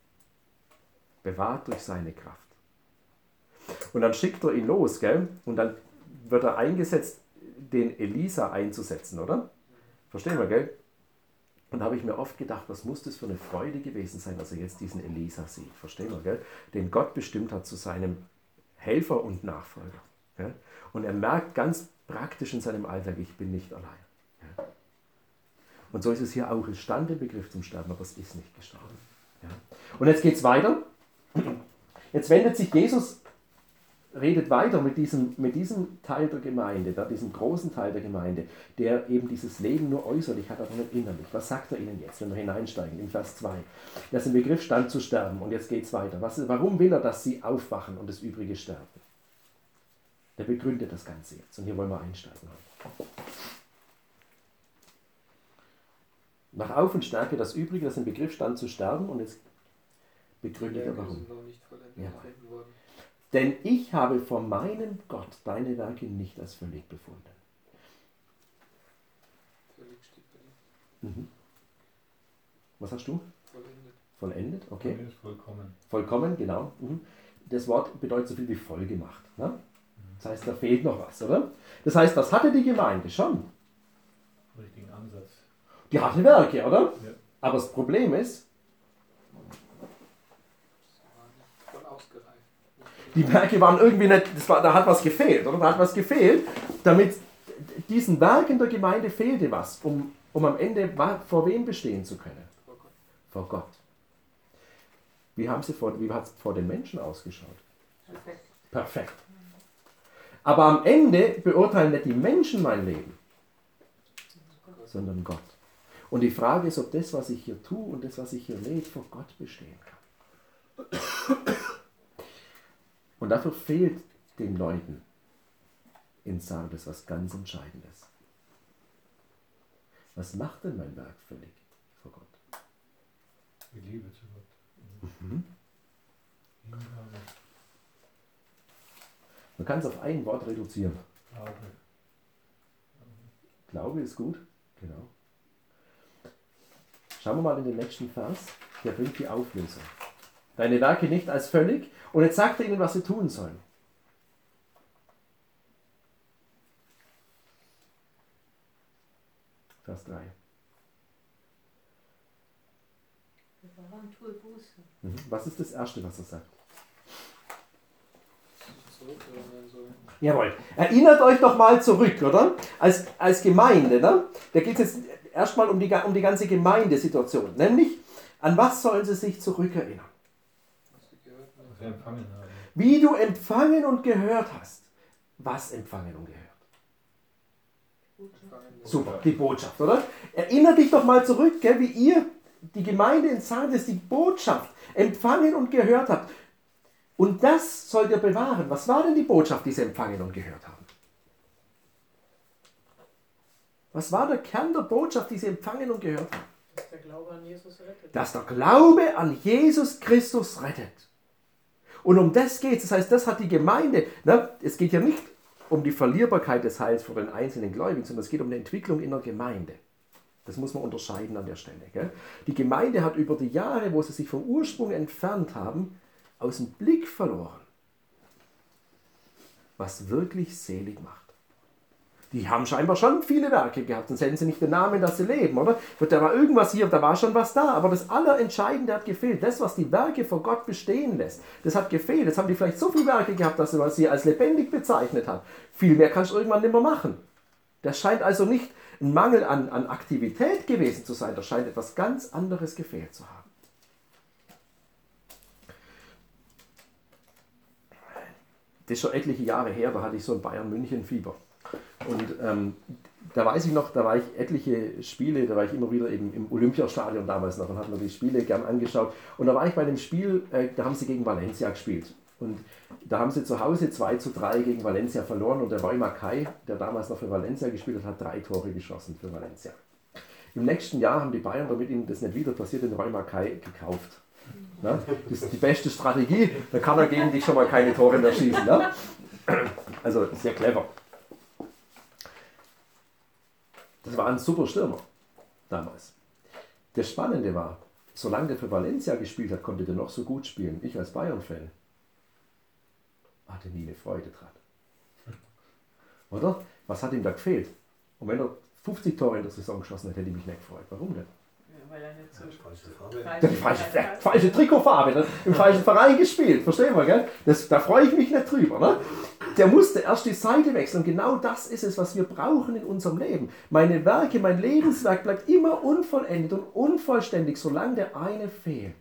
Bewahrt durch seine Kraft. Und dann schickt er ihn los, gell? Und dann wird er eingesetzt, den Elisa einzusetzen, oder? Verstehen wir, gell? Und da habe ich mir oft gedacht, was muss das für eine Freude gewesen sein, dass er jetzt diesen Elisa sieht. Verstehen wir, gell? Den Gott bestimmt hat zu seinem Helfer und Nachfolger. Gell? Und er merkt ganz praktisch in seinem Alltag, ich bin nicht allein. Ja. Und so ist es hier auch. Es stand im Begriff zum Sterben, aber es ist nicht gestorben. Ja. Und jetzt geht es weiter. Jetzt wendet sich Jesus, redet weiter mit diesem Teil der Gemeinde, diesem großen Teil der Gemeinde, der eben dieses Leben nur äußerlich hat, aber nicht innerlich. Was sagt er ihnen jetzt, wenn wir hineinsteigen, in Vers 2? Das im Begriff stand zu sterben. Und jetzt geht es weiter. Warum will er, dass sie aufwachen und das Übrige sterben? Der begründet das Ganze jetzt. Und hier wollen wir einsteigen. Wach auf und stärke das Übrige, das im Begriff stand zu sterben. Und jetzt begründet er warum. Sind noch nicht vollendet gefunden worden. Denn ich habe vor meinem Gott deine Werke nicht als völlig befunden. Völlig steht bei dir. Was hast du? Vollendet. Vollendet, okay. Vollkommen. Vollkommen, genau. Das Wort bedeutet so viel wie voll gemacht. Ne? Das heißt, da fehlt noch was, oder? Das heißt, was hatte die Gemeinde schon? Richtigen Ansatz. Die hatte Werke, oder? Ja. Aber das Problem ist, Voll ausgereift. die Werke waren irgendwie nicht, da hat was gefehlt, oder? Da hat was gefehlt, damit diesen Werken der Gemeinde fehlte was, um am Ende vor wem bestehen zu können? Vor Gott. Wie hat es vor den Menschen ausgeschaut? Perfekt. Perfekt. Aber am Ende beurteilen nicht die Menschen mein Leben, sondern Gott. Und die Frage ist, ob das, was ich hier tue und das, was ich hier lebe, vor Gott bestehen kann. Und dafür fehlt den Leuten in Sardes was ganz Entscheidendes. Was macht denn mein Werk völlig vor Gott? Die Liebe zu Gott. Mhm. Hingabe, Man kann es auf ein Wort reduzieren. Glaube. Glaube ist gut, genau. Schauen wir mal in den nächsten Vers, der bringt die Auflösung. Deine Werke nicht als völlig, und jetzt sagt er ihnen, was sie tun sollen. Vers 3. Warum tue Buße? Was ist das Erste, was er sagt? Zurückerinnern soll. Jawohl. Erinnert euch doch mal zurück, oder? Als Gemeinde, ne? Da geht es jetzt erstmal um die ganze Gemeindesituation. Nämlich, an was sollen sie sich zurückerinnern? Was wir gehört haben. Was wir empfangen haben. Wie du empfangen und gehört hast. Was empfangen und gehört? Empfangen. Super, die Botschaft, oder? Erinnert dich doch mal zurück, gell, wie ihr, die Gemeinde in Sardes, die Botschaft empfangen und gehört habt. Und das sollt ihr bewahren. Was war denn die Botschaft, die sie empfangen und gehört haben? Was war der Kern der Botschaft, die sie empfangen und gehört haben? Dass der Glaube an Jesus rettet. Dass der Glaube an Jesus Christus rettet. Und um das geht es. Das heißt, das hat die Gemeinde. Ne? Es geht ja nicht um die Verlierbarkeit des Heils für den einzelnen Gläubigen, sondern es geht um die Entwicklung in der Gemeinde. Das muss man unterscheiden an der Stelle. Gell? Die Gemeinde hat über die Jahre, wo sie sich vom Ursprung entfernt haben, aus dem Blick verloren, was wirklich selig macht. Die haben scheinbar schon viele Werke gehabt, sonst hätten sie nicht den Namen, dass sie leben, oder? Da war irgendwas hier, da war schon was da, aber das Allerentscheidende hat gefehlt. Das, was die Werke vor Gott bestehen lässt, das hat gefehlt. Jetzt haben die vielleicht so viele Werke gehabt, dass man sie als lebendig bezeichnet hat. Viel mehr kannst du irgendwann nicht mehr machen. Das scheint also nicht ein Mangel an Aktivität gewesen zu sein, da scheint etwas ganz anderes gefehlt zu haben. Das ist schon etliche Jahre her, da hatte ich so ein Bayern-München-Fieber. Und da weiß ich noch, da war ich etliche Spiele, da war ich immer wieder eben im Olympiastadion damals noch und habe mir die Spiele gern angeschaut. Und da war ich bei dem Spiel, da haben sie gegen Valencia gespielt. Und da haben sie zu Hause 2:3 gegen Valencia verloren und der Roy Mackay, der damals noch für Valencia gespielt hat, hat 3 Tore geschossen für Valencia. Im nächsten Jahr haben die Bayern, damit ihnen das nicht wieder passiert, den Roy Mackay gekauft. Na, das ist die beste Strategie, da kann er gegen dich schon mal keine Tore mehr schießen. Ne? Also sehr clever. Das war ein super Stürmer damals. Das Spannende war, solange der für Valencia gespielt hat, konnte der noch so gut spielen. Ich als Bayern-Fan hatte nie eine Freude dran. Oder? Was hat ihm da gefehlt? Und wenn er 50 Tore in der Saison geschossen hätte, hätte ich mich nicht gefreut. Warum denn? Weil er nicht so Die falsche Trikotfarbe, im falschen Verein gespielt, verstehen wir, gell? Da freue ich mich nicht drüber. Ne? Der musste erst die Seite wechseln. Genau das ist es, was wir brauchen in unserem Leben. Meine Werke, mein Lebenswerk bleibt immer unvollendet und unvollständig, solange der eine fehlt,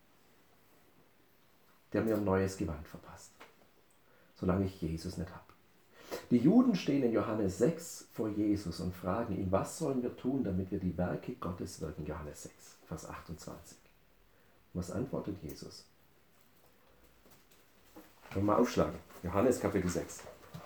der mir ein neues Gewand verpasst. Solange ich Jesus nicht habe. Die Juden stehen in Johannes 6 vor Jesus und fragen ihn, was sollen wir tun, damit wir die Werke Gottes wirken? Johannes 6, Vers 28. Was antwortet Jesus? Können wir mal aufschlagen. Johannes Kapitel 6.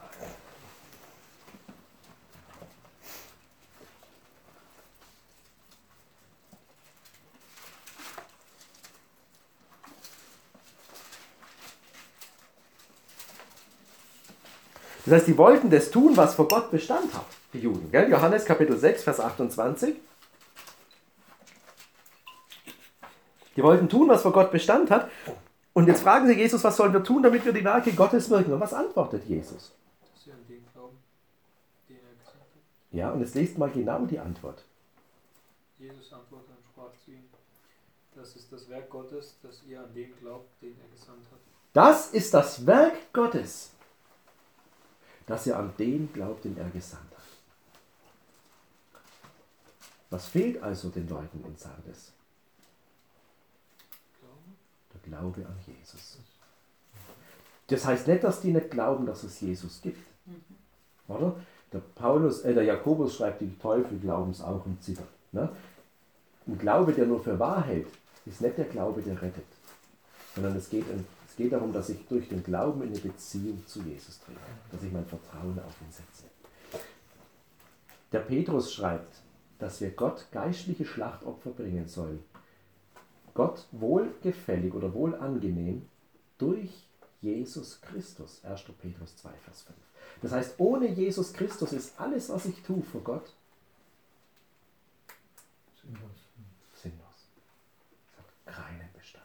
Das heißt, die wollten das tun, was vor Gott Bestand hat, die Juden. Gell? Johannes Kapitel 6, Vers 28. Die wollten tun, was vor Gott Bestand hat. Und jetzt fragen sie Jesus, was sollen wir tun, damit wir die Werke Gottes wirken? Und was antwortet Jesus? Ja, und jetzt lest mal genau die Antwort. Jesus antwortete und sprach zu ihm: Das ist das Werk Gottes, dass ihr an den glaubt, den er gesandt hat. Das ist das Werk Gottes, dass ihr an den glaubt, den er gesandt hat. Was fehlt also den Leuten in Sardes? Der Glaube an Jesus. Das heißt nicht, dass die nicht glauben, dass es Jesus gibt. Oder? Der Jakobus schreibt, die Teufel glauben es auch und zittern. Ne? Ein Glaube, der nur für wahr hält, ist nicht der Glaube, der rettet. Sondern es geht darum, dass ich durch den Glauben in eine Beziehung zu Jesus trete. Dass ich mein Vertrauen auf ihn setze. Der Petrus schreibt, dass wir Gott geistliche Schlachtopfer bringen sollen. Gott wohlgefällig oder wohlangenehm durch Jesus Christus. 1. Petrus 2, Vers 5. Das heißt, ohne Jesus Christus ist alles, was ich tue für Gott, sinnlos. Es hat keinen Bestand.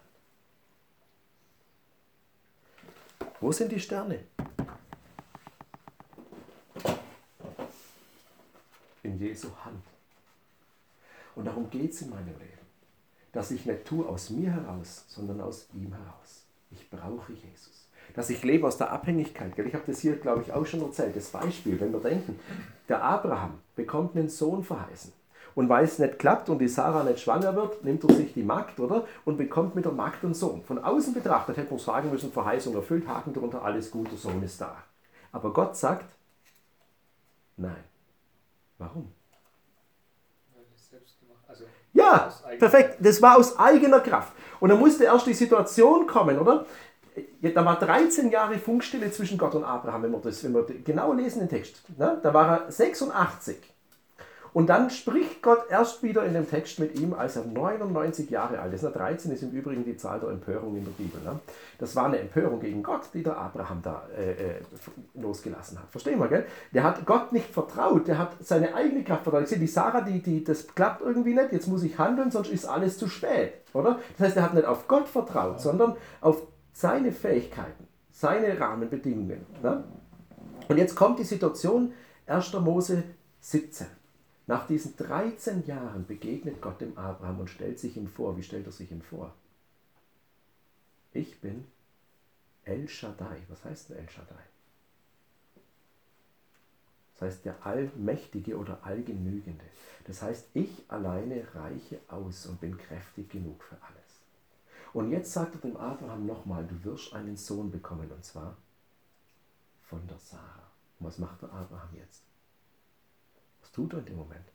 Wo sind die Sterne? In Jesu Hand. Und darum geht es in meinem Leben. Dass ich nicht tue aus mir heraus, sondern aus ihm heraus. Ich brauche Jesus. Dass ich lebe aus der Abhängigkeit. Ich habe das hier, glaube ich, auch schon erzählt. Das Beispiel, wenn wir denken, der Abraham bekommt einen Sohn verheißen. Und weil es nicht klappt und die Sarah nicht schwanger wird, nimmt er sich die Magd, oder? Und bekommt mit der Magd einen Sohn. Von außen betrachtet hätte man sagen müssen, Verheißung erfüllt, Haken drunter, alles gut, der Sohn ist da. Aber Gott sagt, nein. Warum? Weil es selbst gemacht, also Ja, aus eigener perfekt. Das war aus eigener Kraft. Und dann musste erst die Situation kommen, oder? Da war 13 Jahre Funkstille zwischen Gott und Abraham, wenn wir genau lesen den Text. Ne? Da war er 86. Und dann spricht Gott erst wieder in dem Text mit ihm, als er 99 Jahre alt ist. 13 ist im Übrigen die Zahl der Empörung in der Bibel. Ne? Das war eine Empörung gegen Gott, die der Abraham da losgelassen hat. Verstehen wir, gell? Der hat Gott nicht vertraut, der hat seine eigene Kraft vertraut. Ich sehe, die Sarah, das klappt irgendwie nicht, jetzt muss ich handeln, sonst ist alles zu spät. Oder? Das heißt, er hat nicht auf Gott vertraut, sondern auf seine Fähigkeiten, seine Rahmenbedingungen. Ne? Und jetzt kommt die Situation, 1. Mose 17. Nach diesen 13 Jahren begegnet Gott dem Abraham und stellt sich ihm vor. Wie stellt er sich ihm vor? Ich bin El Shaddai. Was heißt denn El Shaddai? Das heißt der Allmächtige oder Allgenügende. Das heißt, ich alleine reiche aus und bin kräftig genug für alles. Und jetzt sagt er dem Abraham nochmal, du wirst einen Sohn bekommen, und zwar von der Sarah. Und was macht der Abraham jetzt? Was tut er in dem Moment?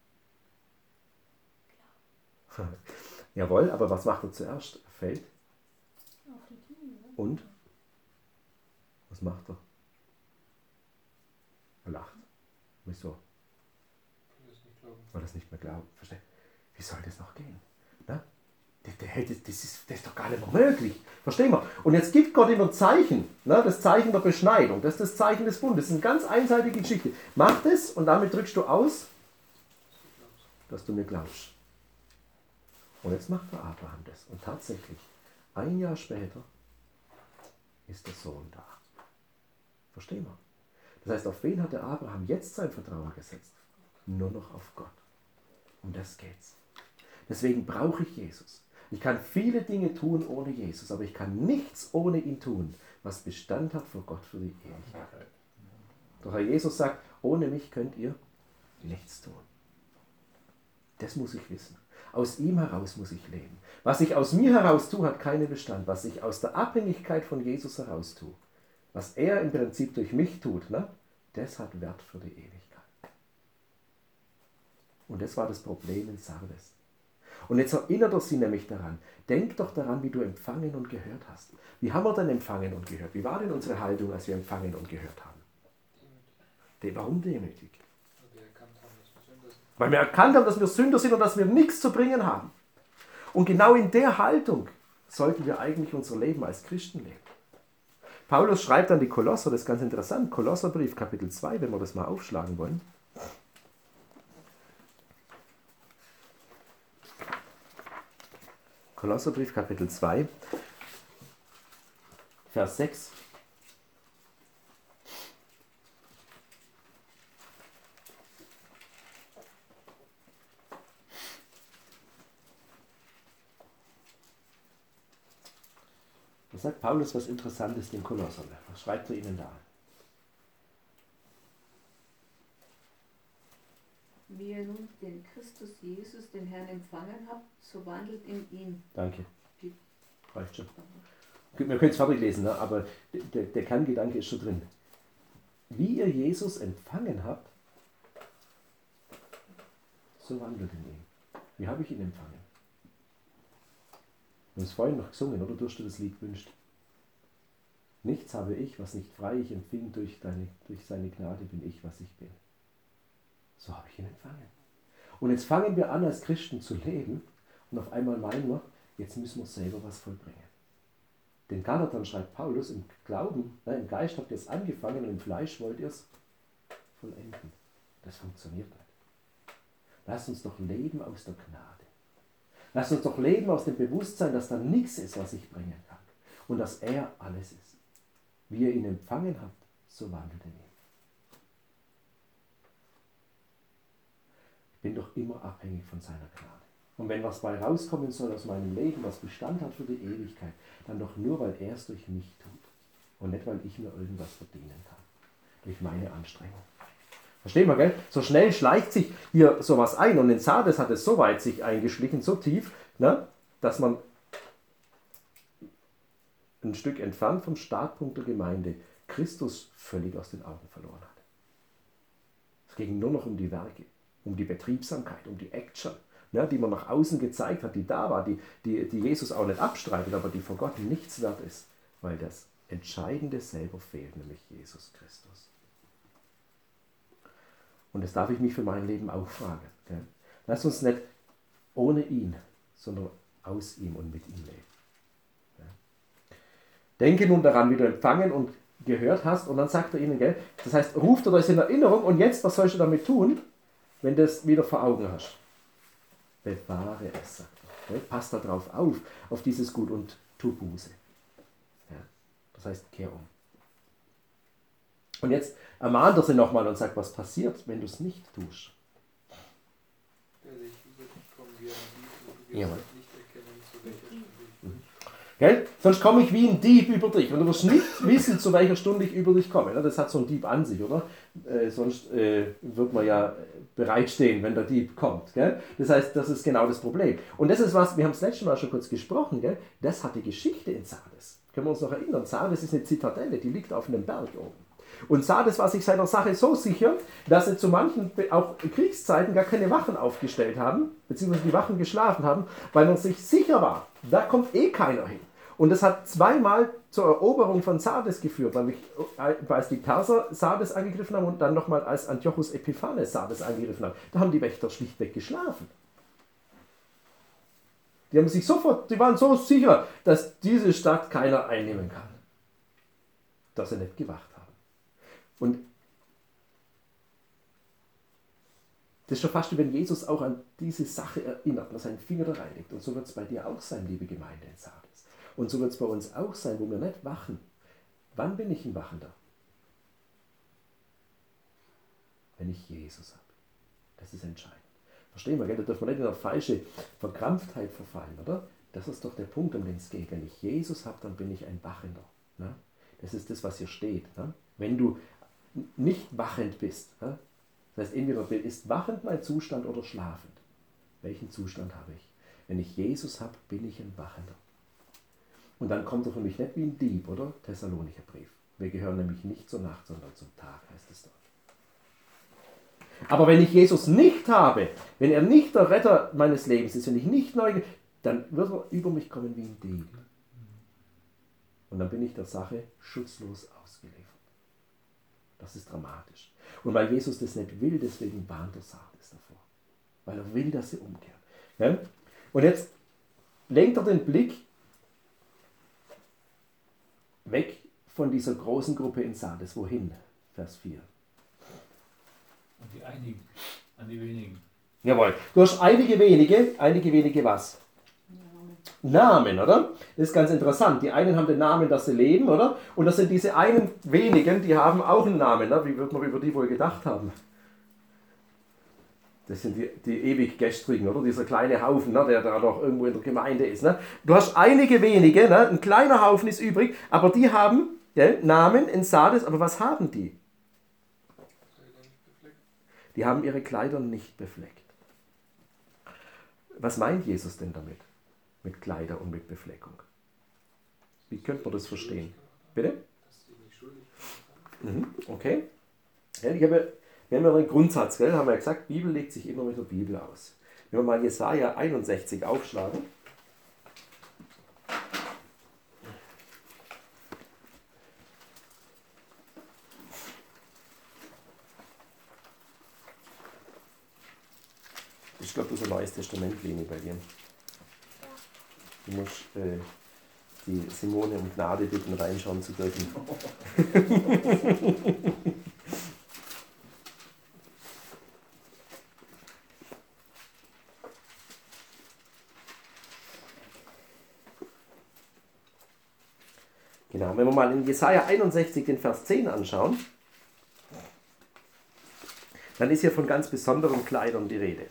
Jawohl, aber was macht er zuerst? Er fällt. Und? Was macht er? Er lacht. Wieso? Weil er es nicht mehr glaubt. Versteht? Wie soll das noch gehen? Na? Das ist doch gar nicht mehr möglich. Verstehen wir? Und jetzt gibt Gott ihm ein Zeichen. Ne? Das Zeichen der Beschneidung. Das ist das Zeichen des Bundes. Das ist eine ganz einseitige Geschichte. Mach das und damit drückst du aus, dass du mir glaubst. Und jetzt macht der Abraham das. Und tatsächlich, ein Jahr später ist der Sohn da. Verstehen wir? Das heißt, auf wen hat der Abraham jetzt sein Vertrauen gesetzt? Nur noch auf Gott. Um das geht's. Deswegen brauche ich Jesus. Ich kann viele Dinge tun ohne Jesus, aber ich kann nichts ohne ihn tun, was Bestand hat vor Gott für die Ewigkeit. Doch Herr Jesus sagt, ohne mich könnt ihr nichts tun. Das muss ich wissen. Aus ihm heraus muss ich leben. Was ich aus mir heraus tue, hat keinen Bestand. Was ich aus der Abhängigkeit von Jesus heraus tue, was er im Prinzip durch mich tut, ne, das hat Wert für die Ewigkeit. Und das war das Problem in Sardes. Und jetzt erinnert er sie nämlich daran. Denk doch daran, wie du empfangen und gehört hast. Wie haben wir denn empfangen und gehört? Wie war denn unsere Haltung, als wir empfangen und gehört haben? Warum demütig? Weil wir erkannt haben, dass wir Sünder sind und dass wir nichts zu bringen haben. Und genau in der Haltung sollten wir eigentlich unser Leben als Christen leben. Paulus schreibt an die Kolosser, das ist ganz interessant, Kolosserbrief Kapitel 2, wenn wir das mal aufschlagen wollen. Kolosserbrief Kapitel 2, Vers 6. sagt Paulus was Interessantes den Kolossern. Was schreibt er ihnen da? Wie ihr nun den Christus Jesus, den Herrn, empfangen habt, so wandelt in ihn. Danke. Reicht schon. Wir können es fertig lesen, ne? Aber der Kerngedanke ist schon drin. Wie ihr Jesus empfangen habt, so wandelt in ihm. Wie habe ich ihn empfangen? Wir haben es vorhin noch gesungen, oder? Du hast dir das Lied gewünscht. Nichts habe ich, was nicht frei ich empfing, durch seine Gnade bin ich, was ich bin. So habe ich ihn empfangen. Und jetzt fangen wir an, als Christen zu leben und auf einmal meinen wir, jetzt müssen wir selber was vollbringen. Den Galatern schreibt Paulus, im Glauben, im Geist habt ihr es angefangen und im Fleisch wollt ihr es vollenden. Das funktioniert nicht. Lasst uns doch leben aus der Gnade. Lasst uns doch leben aus dem Bewusstsein, dass da nichts ist, was ich bringen kann. Und dass er alles ist. Wie ihr ihn empfangen habt, so wandelt in ihm. Ich bin doch immer abhängig von seiner Gnade. Und wenn was bei rauskommen soll aus meinem Leben, was Bestand hat für die Ewigkeit, dann doch nur, weil er es durch mich tut. Und nicht, weil ich mir irgendwas verdienen kann. Durch meine Anstrengung. Verstehen wir, gell? So schnell schleicht sich hier sowas ein. Und in Sardes hat es so weit sich eingeschlichen, so tief, ne, dass man ein Stück entfernt vom Startpunkt der Gemeinde Christus völlig aus den Augen verloren hat. Es ging nur noch um die Werke, um die Betriebsamkeit, um die Action, ne, die man nach außen gezeigt hat, die da war, die Jesus auch nicht abstreitet, aber die vor Gott nichts wert ist, weil das Entscheidende selber fehlt, nämlich Jesus Christus. Und das darf ich mich für mein Leben auch fragen. Gell? Lass uns nicht ohne ihn, sondern aus ihm und mit ihm leben. Ja? Denke nun daran, wie du empfangen und gehört hast, und dann sagt er ihnen, gell? Das heißt, ruft er das in Erinnerung, und jetzt, was sollst du damit tun, wenn du es wieder vor Augen hast? Bewahre es, sagt er. Gell? Pass da drauf auf dieses Gut, und tu Buße. Ja? Das heißt, kehr um. Und jetzt ermahnt er sie nochmal und sagt, was passiert, wenn du es nicht tust. Der sich über dich kommen, wie ein Dieb, und du wirst Jawohl. nicht erkennen, zu welcher Stunde ich komme. Gell? Sonst komme ich wie ein Dieb über dich. Und du wirst nicht wissen, zu welcher Stunde ich über dich komme. Das hat so ein Dieb an sich, oder? Sonst wird man ja bereitstehen, wenn der Dieb kommt. Gell? Das heißt, das ist genau das Problem. Und das ist was, wir haben es letztes Mal schon kurz gesprochen, gell? Das hat die Geschichte in Sardes. Können wir uns noch erinnern? Sardes ist eine Zitadelle, die liegt auf einem Berg oben. Und Sardes war sich seiner Sache so sicher, dass sie zu manchen, auch Kriegszeiten, gar keine Wachen aufgestellt haben, beziehungsweise die Wachen geschlafen haben, weil man sich sicher war, da kommt eh keiner hin. Und das hat zweimal zur Eroberung von Sardes geführt, nämlich als die Perser Sardes angegriffen haben und dann nochmal als Antiochus Epiphanes Sardes angegriffen haben. Da haben die Wächter schlichtweg geschlafen. Die waren so sicher, dass diese Stadt keiner einnehmen kann, dass sie nicht gewacht haben. Und das ist schon fast wie wenn Jesus auch an diese Sache erinnert, dass er seinen Finger da reinlegt. Und so wird es bei dir auch sein, liebe Gemeinde in Sardes. Und so wird es bei uns auch sein, wo wir nicht wachen. Wann bin ich ein Wachender? Wenn ich Jesus habe. Das ist entscheidend. Verstehen wir, gell? Da dürfen wir nicht in eine falsche Verkrampftheit verfallen, oder? Das ist doch der Punkt, um den es geht. Wenn ich Jesus habe, dann bin ich ein Wachender. Ne? Das ist das, was hier steht. Ne? Wenn du nicht wachend bist. Das heißt, entweder ist wachend mein Zustand oder schlafend. Welchen Zustand habe ich? Wenn ich Jesus habe, bin ich ein Wachender. Und dann kommt er für mich nicht wie ein Dieb, oder? Thessalonicher Brief. Wir gehören nämlich nicht zur Nacht, sondern zum Tag, heißt es dort. Aber wenn ich Jesus nicht habe, wenn er nicht der Retter meines Lebens ist, wenn ich nicht neu, dann wird er über mich kommen wie ein Dieb. Und dann bin ich der Sache schutzlos ausgeliefert. Das ist dramatisch. Und weil Jesus das nicht will, deswegen warnt er Sardes davor. Weil er will, dass sie umkehren. Ja? Und jetzt lenkt er den Blick weg von dieser großen Gruppe in Sardes. Wohin? Vers 4. Und die einigen, an die wenigen. Jawohl. Du hast einige wenige was? Namen, oder? Das ist ganz interessant. Die einen haben den Namen, dass sie leben, oder? Und das sind diese einen wenigen, die haben auch einen Namen. Ne? Wie wird man über die wohl gedacht haben? Das sind die ewig Gestrigen, oder? Dieser kleine Haufen, ne, der da noch irgendwo in der Gemeinde ist. Ne? Du hast einige wenige, ne? Ein kleiner Haufen ist übrig, aber die haben Namen in Sardes, aber was haben die? Die haben ihre Kleider nicht befleckt. Was meint Jesus denn damit? Mit Kleider und mit Befleckung? Wie könnte man das verstehen? Bitte? Okay. Ja, wir haben ja einen Grundsatz, gell? Haben wir ja gesagt, Bibel legt sich immer mit der Bibel aus. Wenn wir mal Jesaja 61 aufschlagen. Ich glaube, das ist ein Neues Testament-Linie bei dir. Du musst die Simone um Gnade bitten, reinschauen zu dürfen. Genau, wenn wir mal in Jesaja 61 den Vers 10 anschauen, dann ist hier von ganz besonderen Kleidern die Rede.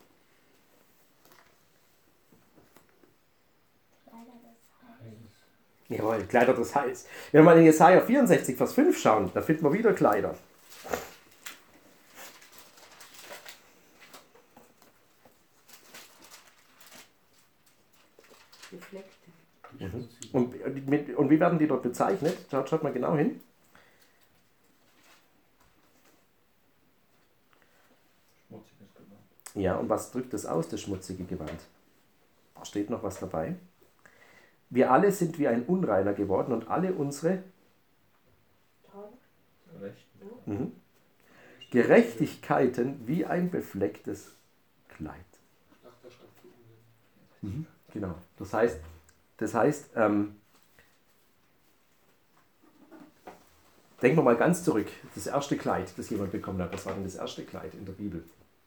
Jawohl, Kleider des Heils. Wenn wir mal in Jesaja 64, Vers 5 schauen, da finden wir wieder Kleider. Gefleckte. Und wie werden die dort bezeichnet? Schaut mal genau hin. Schmutziges Gewand. Ja, und was drückt das aus, das schmutzige Gewand? Da steht noch was dabei. Wir alle sind wie ein Unreiner geworden und alle unsere Gerechtigkeiten wie ein beflecktes Kleid. Genau. Das heißt, denken wir mal ganz zurück. Das erste Kleid, das jemand bekommen hat, was war denn das erste Kleid in der Bibel?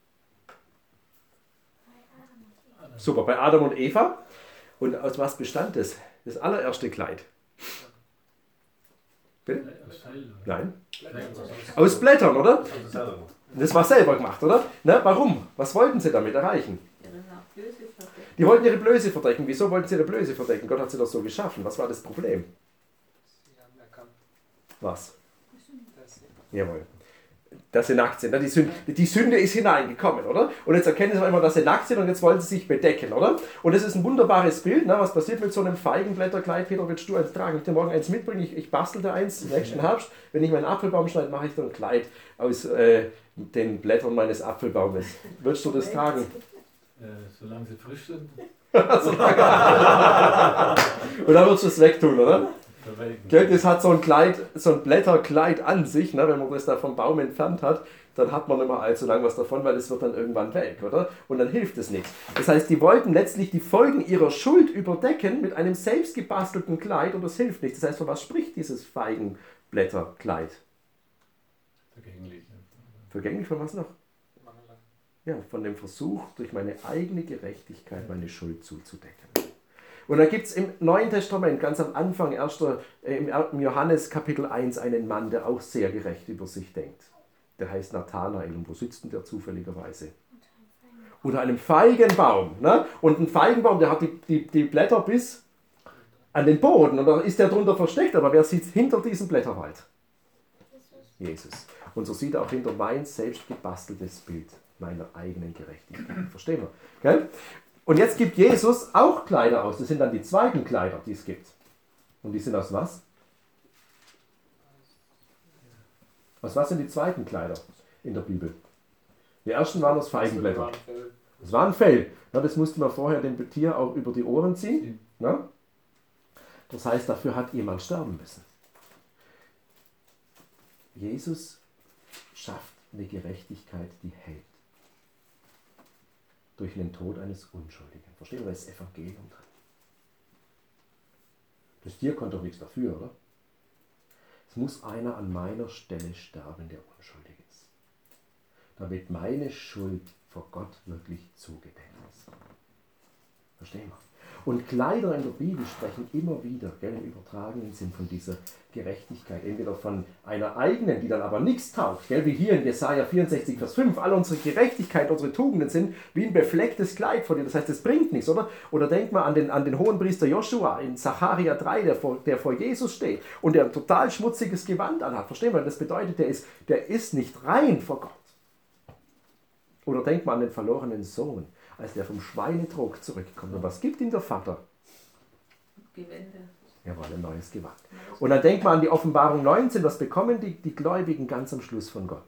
Super, bei Adam und Eva. Und aus was bestand das? Das allererste Kleid? Bitte? Nein? Aus Blättern, oder? Das war selber gemacht, oder? Na, warum? Was wollten sie damit erreichen? Die wollten ihre Blöße verdecken. Wieso wollten sie ihre Blöße verdecken? Gott hat sie doch so geschaffen. Was war das Problem? Sie haben erkannt, Was? dass sie Jawohl. Dass sie nackt sind. Die Sünde ist hineingekommen, oder? Und jetzt erkennen sie auf einmal, dass sie nackt sind und jetzt wollen sie sich bedecken, oder? Und das ist ein wunderbares Bild. Ne? Was passiert mit so einem Feigenblätterkleid? Peter, willst du eins tragen? Ich dir morgen eins mitbringen. Ich bastel da eins nächsten Herbst. Wenn ich meinen Apfelbaum schneide, mache ich da ein Kleid aus den Blättern meines Apfelbaumes. Würdest du das tragen? Solange sie frisch sind. Und dann würdest du es wegtun, oder? Gell, das hat so ein Blätterkleid an sich, ne? Wenn man das da vom Baum entfernt hat, dann hat man immer allzu lang was davon, weil es wird dann irgendwann welk, oder? Und dann hilft es nichts. Das heißt, die wollten letztlich die Folgen ihrer Schuld überdecken mit einem selbst gebastelten Kleid und das hilft nichts. Das heißt, von was spricht dieses Feigenblätterkleid? Vergänglich. Vergänglich von was noch? mangelhaft. Ja, von dem Versuch, durch meine eigene Gerechtigkeit meine Schuld zuzudecken. Und da gibt es im Neuen Testament, ganz am Anfang, im Johannes Kapitel 1, einen Mann, der auch sehr gerecht über sich denkt. Der heißt Nathanael. Und wo sitzt denn der zufälligerweise? Unter einem Feigenbaum. Ne? Und ein Feigenbaum, der hat die Blätter bis an den Boden. Und da ist der drunter versteckt. Aber wer sitzt hinter diesem Blätterwald? Jesus. Und so sieht er auch hinter mein selbst gebasteltes Bild meiner eigenen Gerechtigkeit. Verstehen wir? Gell? Und jetzt gibt Jesus auch Kleider aus. Das sind dann die zweiten Kleider, die es gibt. Und die sind aus was? Aus was sind die zweiten Kleider in der Bibel? Die ersten waren aus Feigenblättern. Das war ein Fell. Na, das musste man vorher dem Tier auch über die Ohren ziehen. Na? Das heißt, dafür hat jemand sterben müssen. Jesus schafft eine Gerechtigkeit, die hält. Durch den Tod eines Unschuldigen. Verstehen wir das Evangelium drin? Das Tier konnte doch nichts dafür, oder? Es muss einer an meiner Stelle sterben, der unschuldig ist. Damit meine Schuld vor Gott wirklich zugedeckt ist. Verstehen wir? Und Kleider in der Bibel sprechen immer wieder, gell, im übertragenen Sinn von dieser Gerechtigkeit. Entweder von einer eigenen, die dann aber nichts taugt, gell, wie hier in Jesaja 64, Vers 5. All unsere Gerechtigkeit, unsere Tugenden sind wie ein beflecktes Kleid vor dir. Das heißt, es bringt nichts, oder? Oder denk mal an den Hohenpriester Joshua in Sacharja 3, der vor Jesus steht und der ein total schmutziges Gewand anhat. Verstehen wir? Das bedeutet, der ist nicht rein vor Gott. Oder denk mal an den verlorenen Sohn, als der vom Schweinetrog zurückkommt. Und was gibt ihm der Vater? Gewände. Jawohl, ein neues Gewand. Und dann denk mal an die Offenbarung 19, was bekommen die Gläubigen ganz am Schluss von Gott?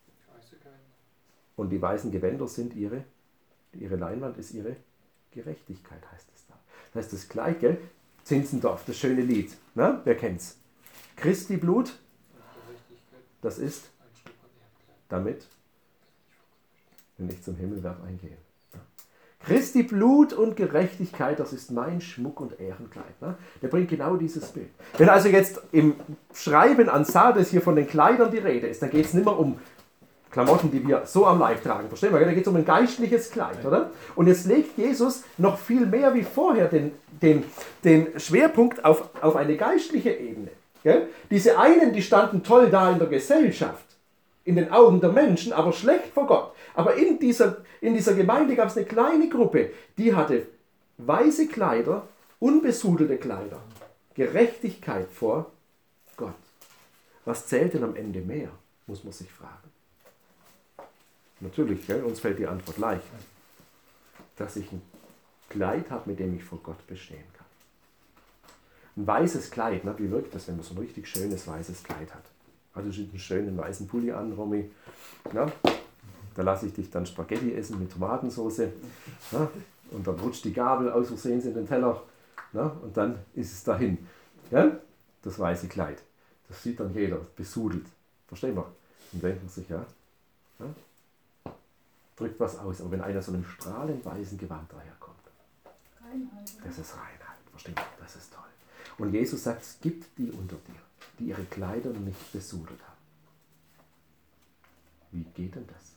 Und die weißen Gewänder sind ihre Leinwand ist ihre Gerechtigkeit, heißt es da. Das heißt, das Kleid, gell? Zinzendorf, das schöne Lied. Na, wer kennt's? Christi Blut, das ist damit, wenn ich zum Himmel werde, eingehen. Christi Blut und Gerechtigkeit, das ist mein Schmuck und Ehrenkleid. Ne? Der bringt genau dieses Bild. Wenn also jetzt im Schreiben an Sardes hier von den Kleidern die Rede ist, dann geht es nicht mehr um Klamotten, die wir so am Leib tragen. Verstehen wir? Da geht es um ein geistliches Kleid, oder? Und jetzt legt Jesus noch viel mehr wie vorher den Schwerpunkt auf eine geistliche Ebene. Gell? Diese einen, die standen toll da in der Gesellschaft, in den Augen der Menschen, aber schlecht vor Gott. Aber in dieser Gemeinde gab es eine kleine Gruppe, die hatte weiße Kleider, unbesudelte Kleider, Gerechtigkeit vor Gott. Was zählt denn am Ende mehr, muss man sich fragen. Natürlich, gell, uns fällt die Antwort leicht, dass ich ein Kleid habe, mit dem ich vor Gott bestehen kann. Ein weißes Kleid, ne, wie wirkt das, wenn man so ein richtig schönes weißes Kleid hat? Also du hast einen schönen weißen Pulli an, Romy. Ja? Da lasse ich dich dann Spaghetti essen mit Tomatensauce. Ja? Und dann rutscht die Gabel aus Versehen in den Teller. Ja? Und dann ist es dahin. Ja? Das weiße Kleid. Das sieht dann jeder, besudelt. Verstehen wir? Und denken sich, ja, drückt was aus. Aber wenn einer so einem strahlend weißen Gewand daherkommt, das ist Reinheit. Verstehen wir? Das ist toll. Und Jesus sagt, es gibt die unter dir, die ihre Kleider nicht besudelt haben. Wie geht denn das?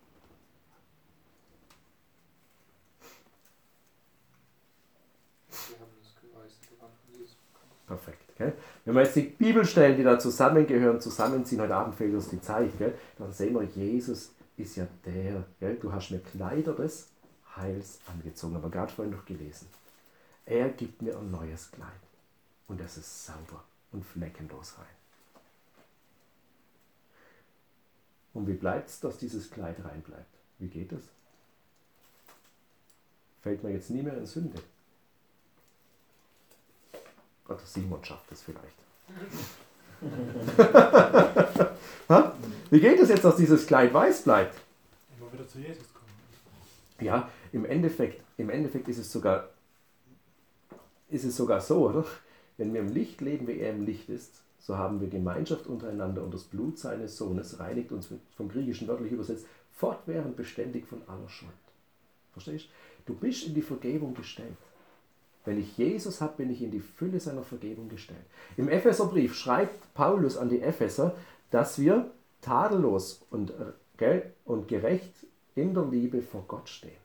Wir haben das weiße Gewand von Jesus bekommen. Perfekt. Gell? Wenn wir jetzt die Bibelstellen, die da zusammengehören, zusammenziehen, heute Abend fehlt uns die Zeit, gell? Dann sehen wir, Jesus ist ja der, gell? Du hast mir Kleider des Heils angezogen, aber gerade vorhin noch gelesen. Er gibt mir ein neues Kleid und das ist sauber und fleckenlos rein. Und wie bleibt es, dass dieses Kleid rein bleibt? Wie geht es? Fällt mir jetzt nie mehr in Sünde. Gott, Simon schafft es vielleicht. Wie geht es jetzt, dass dieses Kleid weiß bleibt? Immer wieder zu Jesus kommen. Ja, im Endeffekt ist es sogar so, oder? Wenn wir im Licht leben, wie er im Licht ist, so haben wir Gemeinschaft untereinander und das Blut seines Sohnes reinigt uns, vom Griechischen wörtlich übersetzt, fortwährend beständig von aller Schuld. Verstehst du? Du bist in die Vergebung gestellt. Wenn ich Jesus habe, bin ich in die Fülle seiner Vergebung gestellt. Im Epheserbrief schreibt Paulus an die Epheser, dass wir tadellos und gerecht in der Liebe vor Gott stehen.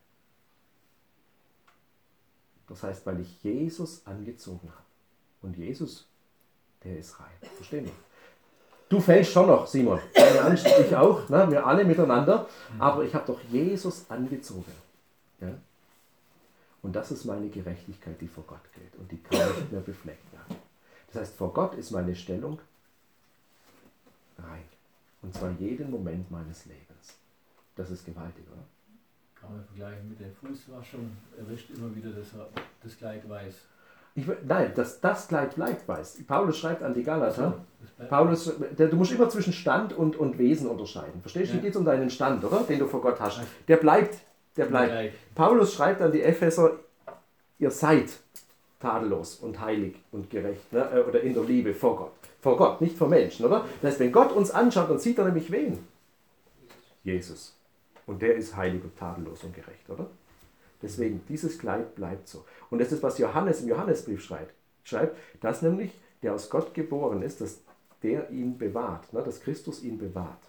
Das heißt, weil ich Jesus angezogen habe. Und Jesus, der ist rein. Verstehen wir? Du fällst schon noch, Simon. Keine Angst, ich auch. Ne? Wir alle miteinander. Aber ich habe doch Jesus angezogen. Ja? Und das ist meine Gerechtigkeit, die vor Gott gilt. Und die kann nicht mehr befleckt werden. Das heißt, vor Gott ist meine Stellung rein. Und zwar jeden Moment meines Lebens. Das ist gewaltig, oder? Kann man vergleichen mit der Fußwaschung, erwischt immer wieder das Kleid weiß. Nein, das Kleid bleibt weiß. Paulus schreibt an die Galater, du musst immer zwischen Stand und Wesen unterscheiden. Verstehst du? Hier geht es um deinen Stand, oder? Den du vor Gott hast. Der bleibt. Paulus schreibt an die Epheser, ihr seid tadellos und heilig und gerecht, ne? Oder in der Liebe vor Gott. Vor Gott, nicht vor Menschen, oder? Das heißt, wenn Gott uns anschaut, dann sieht er nämlich wen? Jesus. Und der ist heilig und tadellos und gerecht, oder? Deswegen, dieses Kleid bleibt so. Und das ist, was Johannes im Johannesbrief schreibt, dass nämlich der aus Gott geboren ist, dass der ihn bewahrt, ne? Dass Christus ihn bewahrt.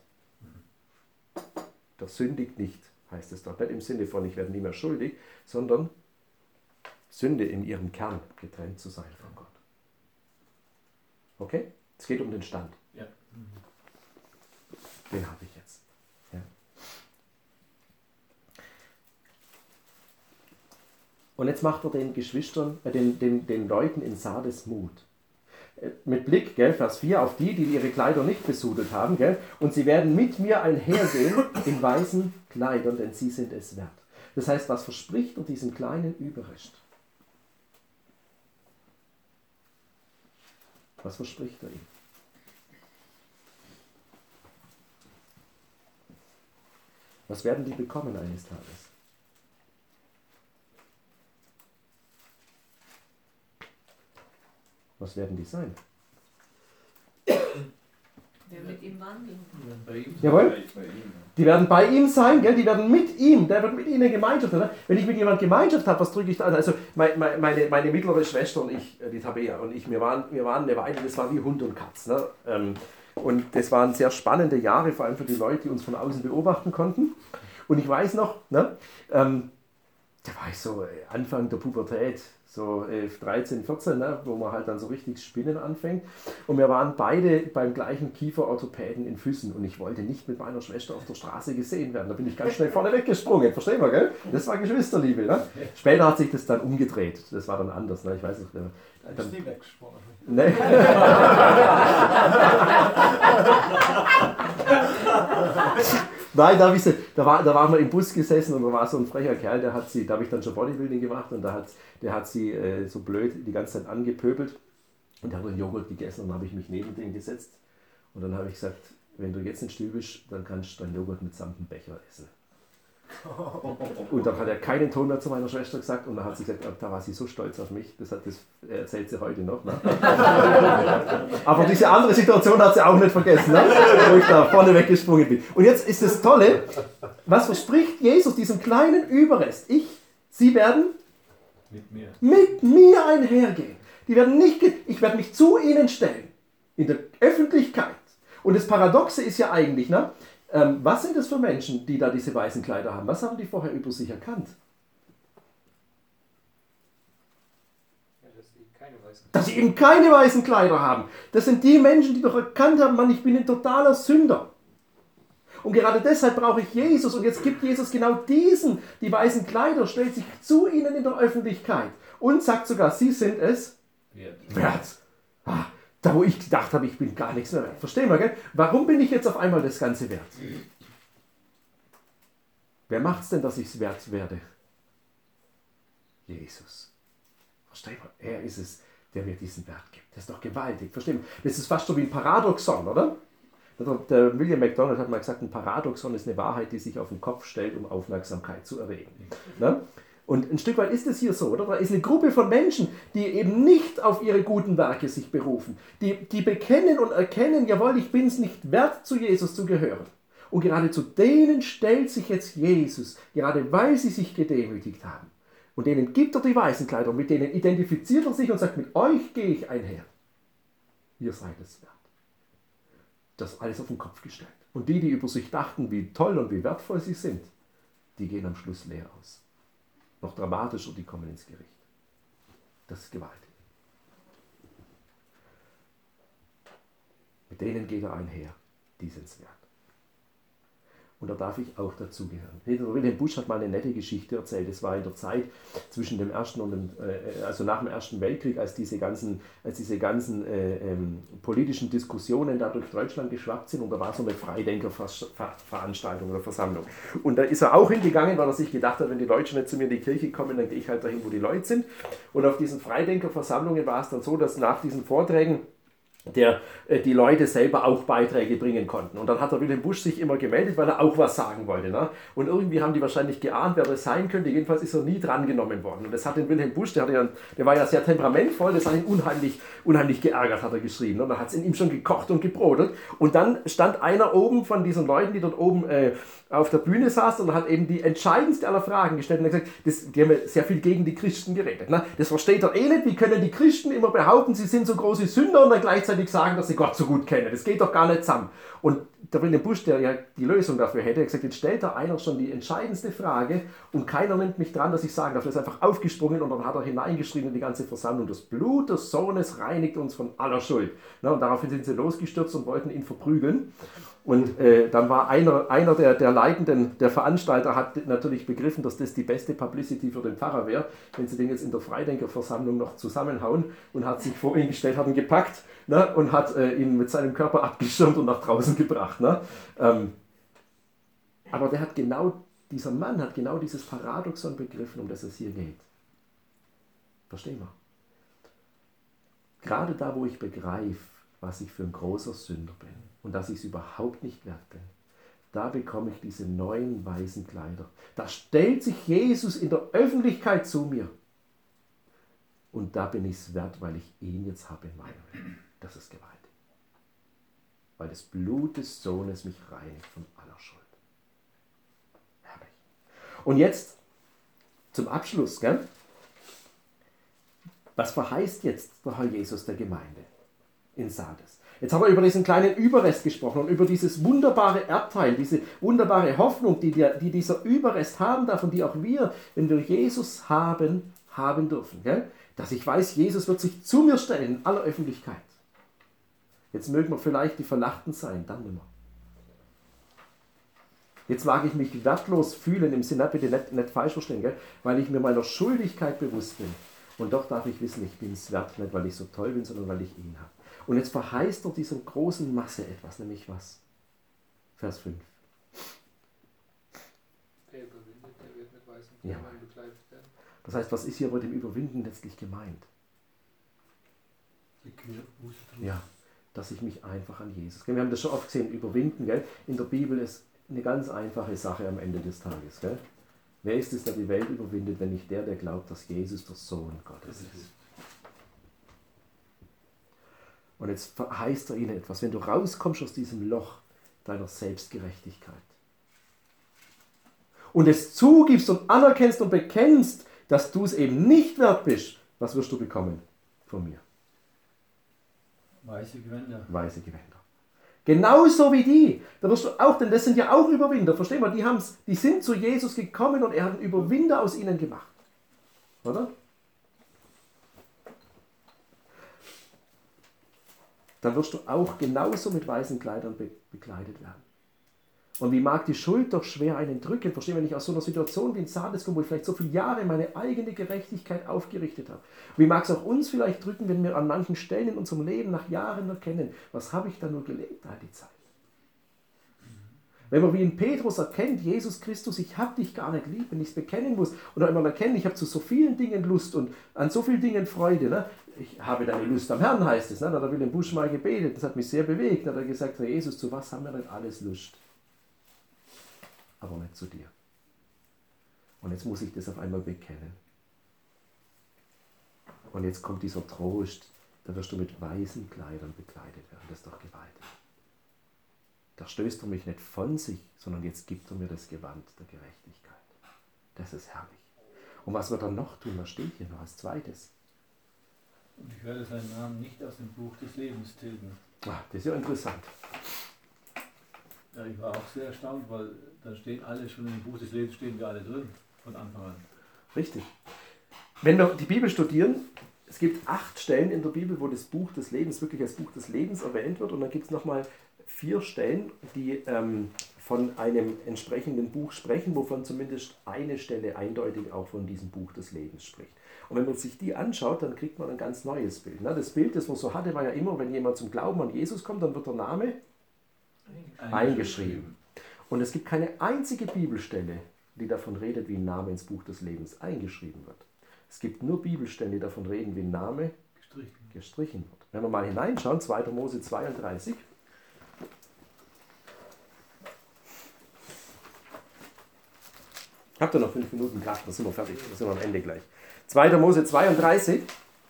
Der sündigt nicht, heißt es dort. Nicht im Sinne von, ich werde nie mehr schuldig, sondern Sünde in ihrem Kern, getrennt zu sein von Gott. Okay? Es geht um den Stand. Ja. Den habe ich jetzt. Ja. Und jetzt macht er den Geschwistern, den Leuten in Sardes Mut. Mit Blick, gell, Vers 4, auf die ihre Kleider nicht besudelt haben, gell, und sie werden mit mir einhergehen in weißen Kleidern, denn sie sind es wert. Das heißt, was verspricht er diesem kleinen Überrest? Was verspricht er ihm? Was werden die bekommen eines Tages? Was werden die sein? Wer mit ihm wandelt. Bei ihm. Jawohl. Bei ihm. Die werden bei ihm sein, gell? Die werden mit ihm, der wird mit ihnen Gemeinschaft haben. Wenn ich mit jemandem Gemeinschaft habe, was drücke ich da an? Also meine mittlere Schwester und ich, die Tabea und ich, wir waren eine Weile, das war wie Hund und Katz. Ne? Und das waren sehr spannende Jahre, vor allem für die Leute, die uns von außen beobachten konnten. Und ich weiß noch, ne, da war ich so Anfang der Pubertät, so 13, 14, ne, wo man halt dann so richtig Spinnen anfängt. Und wir waren beide beim gleichen Kieferorthopäden in Füssen und ich wollte nicht mit meiner Schwester auf der Straße gesehen werden. Da bin ich ganz schnell vorne weggesprungen, verstehen wir, gell? Das war Geschwisterliebe. Ne? Später hat sich das dann umgedreht, das war dann anders. Ne? Ich weiß nicht, Da ist nie weggesprungen. ne? Nein, da waren wir im Bus gesessen und da war so ein frecher Kerl, da habe ich dann schon Bodybuilding gemacht und der hat sie so blöd die ganze Zeit angepöbelt und der hat einen Joghurt gegessen und dann habe ich mich neben den gesetzt und dann habe ich gesagt, wenn du jetzt nicht still bist, dann kannst du deinen Joghurt mitsamt dem Becher essen. Und dann hat er keinen Ton mehr zu meiner Schwester gesagt und dann hat sie gesagt, da war sie so stolz auf mich, das erzählt sie heute noch. Ne? Aber diese andere Situation hat sie auch nicht vergessen, ne? Wo ich da vorne weggesprungen bin. Und jetzt ist das Tolle, was verspricht Jesus diesem kleinen Überrest? Sie werden mit mir einhergehen. Ich werde mich zu ihnen stellen, in der Öffentlichkeit. Und das Paradoxe ist ja eigentlich, ne? Was sind das für Menschen, die da diese weißen Kleider haben? Was haben die vorher über sich erkannt? Ja, dass sie keine weißen Dass sie eben keine weißen Kleider haben. Das sind die Menschen, die doch erkannt haben, Mann, ich bin ein totaler Sünder. Und gerade deshalb brauche ich Jesus. Und jetzt gibt Jesus genau diesen, die weißen Kleider, stellt sich zu ihnen in der Öffentlichkeit und sagt sogar, sie sind es wert. Da wo ich gedacht habe, ich bin gar nichts mehr wert. Verstehen wir, gell? Warum bin ich jetzt auf einmal das Ganze wert? Wer macht es denn, dass ich es wert werde? Jesus. Verstehen wir? Er ist es, der mir diesen Wert gibt. Das ist doch gewaltig. Verstehen wir? Das ist fast so wie ein Paradoxon, oder? Der William MacDonald hat mal gesagt, ein Paradoxon ist eine Wahrheit, die sich auf den Kopf stellt, um Aufmerksamkeit zu erregen. Ne? Und ein Stück weit ist es hier so, oder? Da ist eine Gruppe von Menschen, die eben nicht auf ihre guten Werke sich berufen. Die bekennen und erkennen, jawohl, ich bin es nicht wert, zu Jesus zu gehören. Und gerade zu denen stellt sich jetzt Jesus, gerade weil sie sich gedemütigt haben. Und denen gibt er die weißen Kleider, mit denen identifiziert er sich und sagt, mit euch gehe ich einher. Ihr seid es wert. Das alles auf den Kopf gestellt. Und die über sich dachten, wie toll und wie wertvoll sie sind, die gehen am Schluss leer aus. Noch dramatischer, die kommen ins Gericht. Das ist gewaltig. Mit denen geht er einher, die sind es wert. Und da darf ich auch dazugehören. Wilhelm Busch hat mal eine nette Geschichte erzählt. Es war in der Zeit zwischen dem Ersten und dem, also nach dem Ersten Weltkrieg, als diese ganzen politischen Diskussionen da durch Deutschland geschwappt sind. Und da war so eine Freidenkerveranstaltung oder Versammlung. Und da ist er auch hingegangen, weil er sich gedacht hat, wenn die Deutschen nicht zu mir in die Kirche kommen, dann gehe ich halt dahin, wo die Leute sind. Und auf diesen Freidenkerversammlungen war es dann so, dass nach diesen Vorträgen die Leute selber auch Beiträge bringen konnten. Und dann hat der Wilhelm Busch sich immer gemeldet, weil er auch was sagen wollte. Ne? Und irgendwie haben die wahrscheinlich geahnt, wer das sein könnte. Jedenfalls ist er nie drangenommen worden. Und das hat den Wilhelm Busch, der war ja sehr temperamentvoll, das hat ihn unheimlich geärgert, hat er geschrieben. Und dann hat es in ihm schon gekocht und gebrodelt. Und dann stand einer oben von diesen Leuten, die dort oben auf der Bühne saßen und hat eben die entscheidendste aller Fragen gestellt. Und er hat gesagt, die haben sehr viel gegen die Christen geredet. Ne? Das versteht er eh nicht. Wie können die Christen immer behaupten, sie sind so große Sünder und dann gleichzeitig sagen, dass sie Gott so gut kennen? Das geht doch gar nicht zusammen. Und der Wilhelm Busch, der ja die Lösung dafür hätte, hat gesagt, jetzt stellt da einer schon die entscheidendste Frage und keiner nimmt mich dran, dass ich sagen darf. Er ist einfach aufgesprungen und dann hat er hineingeschrieben in die ganze Versammlung, das Blut des Sohnes reinigt uns von aller Schuld. Na, und daraufhin sind sie losgestürzt und wollten ihn verprügeln. Und dann war einer der Leitenden, der Veranstalter, hat natürlich begriffen, dass das die beste Publicity für den Pfarrer wäre, wenn sie den jetzt in der Freidenkerversammlung noch zusammenhauen, und hat sich vor ihn gestellt, hat ihn gepackt, ne, und hat ihn mit seinem Körper abgeschirmt und nach draußen gebracht. Ne. Aber dieser Mann hat genau dieses Paradoxon begriffen, um das es hier geht. Verstehen wir? Gerade da, wo ich begreife, was ich für ein großer Sünder bin und dass ich es überhaupt nicht wert bin, da bekomme ich diese neuen weißen Kleider. Da stellt sich Jesus in der Öffentlichkeit zu mir. Und da bin ich es wert, weil ich ihn jetzt habe in meinem Leben. Das ist gewaltig. Weil das Blut des Sohnes mich reinigt von aller Schuld. Herrlich. Und jetzt zum Abschluss, gell? Was verheißt jetzt der Herr Jesus der Gemeinde in Sardes? Jetzt haben wir über diesen kleinen Überrest gesprochen und über dieses wunderbare Erbteil, diese wunderbare Hoffnung, die dieser Überrest haben darf und die auch wir, wenn wir Jesus haben dürfen. Gell? Dass ich weiß, Jesus wird sich zu mir stellen in aller Öffentlichkeit. Jetzt mögen wir vielleicht die Verlachten sein, dann nimmer. Jetzt mag ich mich wertlos fühlen, im Sinne, bitte nicht falsch verstehen, gell? Weil ich mir meiner Schuldigkeit bewusst bin. Und doch darf ich wissen, ich bin es wert, nicht weil ich so toll bin, sondern weil ich ihn habe. Und jetzt verheißt er dieser großen Masse etwas, nämlich was? Vers 5. Der überwindet, der wird mit weißen Kleidern bekleidet werden. Das heißt, was ist hier bei dem Überwinden letztlich gemeint? Ja, dass ich mich einfach an Jesus. Wir haben das schon oft gesehen, überwinden, gell? In der Bibel ist eine ganz einfache Sache am Ende des Tages. Gell? Wer ist es, der die Welt überwindet, wenn nicht der glaubt, dass Jesus der Sohn Gottes ist? Und jetzt verheißt er ihnen etwas, wenn du rauskommst aus diesem Loch deiner Selbstgerechtigkeit und es zugibst und anerkennst und bekennst, dass du es eben nicht wert bist, was wirst du bekommen von mir? Weiße Gewänder. Weiße Gewänder. Genauso wie die. Da wirst du auch, denn das sind ja auch Überwinder, verstehen wir? Die sind zu Jesus gekommen und er hat einen Überwinder aus ihnen gemacht. Oder? Dann wirst du auch genauso mit weißen Kleidern bekleidet werden. Und wie mag die Schuld doch schwer einen drücken, verstehen wir, wenn ich aus so einer Situation wie in Sardes komme, wo ich vielleicht so viele Jahre meine eigene Gerechtigkeit aufgerichtet habe. Wie mag es auch uns vielleicht drücken, wenn wir an manchen Stellen in unserem Leben nach Jahren erkennen, was habe ich da nur gelebt all die Zeit? Wenn man wie in Petrus erkennt, Jesus Christus, ich habe dich gar nicht lieb, wenn ich es bekennen muss, oder wenn man erkennt, ich habe zu so vielen Dingen Lust und an so vielen Dingen Freude. Ne? Ich habe deine Lust am Herrn, heißt es. Ne? Da hat Wilhelm Busch mal gebetet, das hat mich sehr bewegt. Da hat er gesagt, Herr Jesus, zu was haben wir denn alles Lust? Aber nicht zu dir. Und jetzt muss ich das auf einmal bekennen. Und jetzt kommt dieser Trost, da wirst du mit weißen Kleidern bekleidet werden. Das ist doch gewaltig. Da stößt er mich nicht von sich, sondern jetzt gibt er mir das Gewand der Gerechtigkeit. Das ist herrlich. Und was wird er noch tun? Was steht hier noch als zweites? Und ich werde seinen Namen nicht aus dem Buch des Lebens tilgen. Ah, das ist ja interessant. Ja, ich war auch sehr erstaunt, weil da stehen alle schon im Buch des Lebens, stehen wir alle drin, von Anfang an. Richtig. Wenn wir die Bibel studieren, es gibt 8 Stellen in der Bibel, wo das Buch des Lebens wirklich als Buch des Lebens erwähnt wird. Und dann gibt es nochmal 4 Stellen, die von einem entsprechenden Buch sprechen, wovon zumindest eine Stelle eindeutig auch von diesem Buch des Lebens spricht. Und wenn man sich die anschaut, dann kriegt man ein ganz neues Bild. Das Bild, das man so hatte, war ja immer, wenn jemand zum Glauben an Jesus kommt, dann wird der Name eingeschrieben. Und es gibt keine einzige Bibelstelle, die davon redet, wie ein Name ins Buch des Lebens eingeschrieben wird. Es gibt nur Bibelstellen, die davon reden, wie ein Name gestrichen wird. Wenn wir mal hineinschauen, 2. Mose 32. Habt ihr noch 5 Minuten Kraft, dann sind wir fertig, dann sind wir am Ende gleich. 2. Mose 32.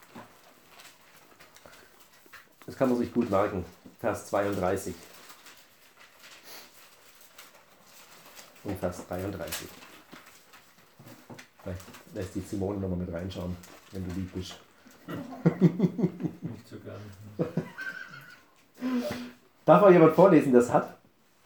Das kann man sich gut merken. Vers 32. Und Vers 33. Vielleicht lässt die Simone nochmal mit reinschauen, wenn du lieb bist. Nicht so gern. Darf mal jemand vorlesen, der es hat?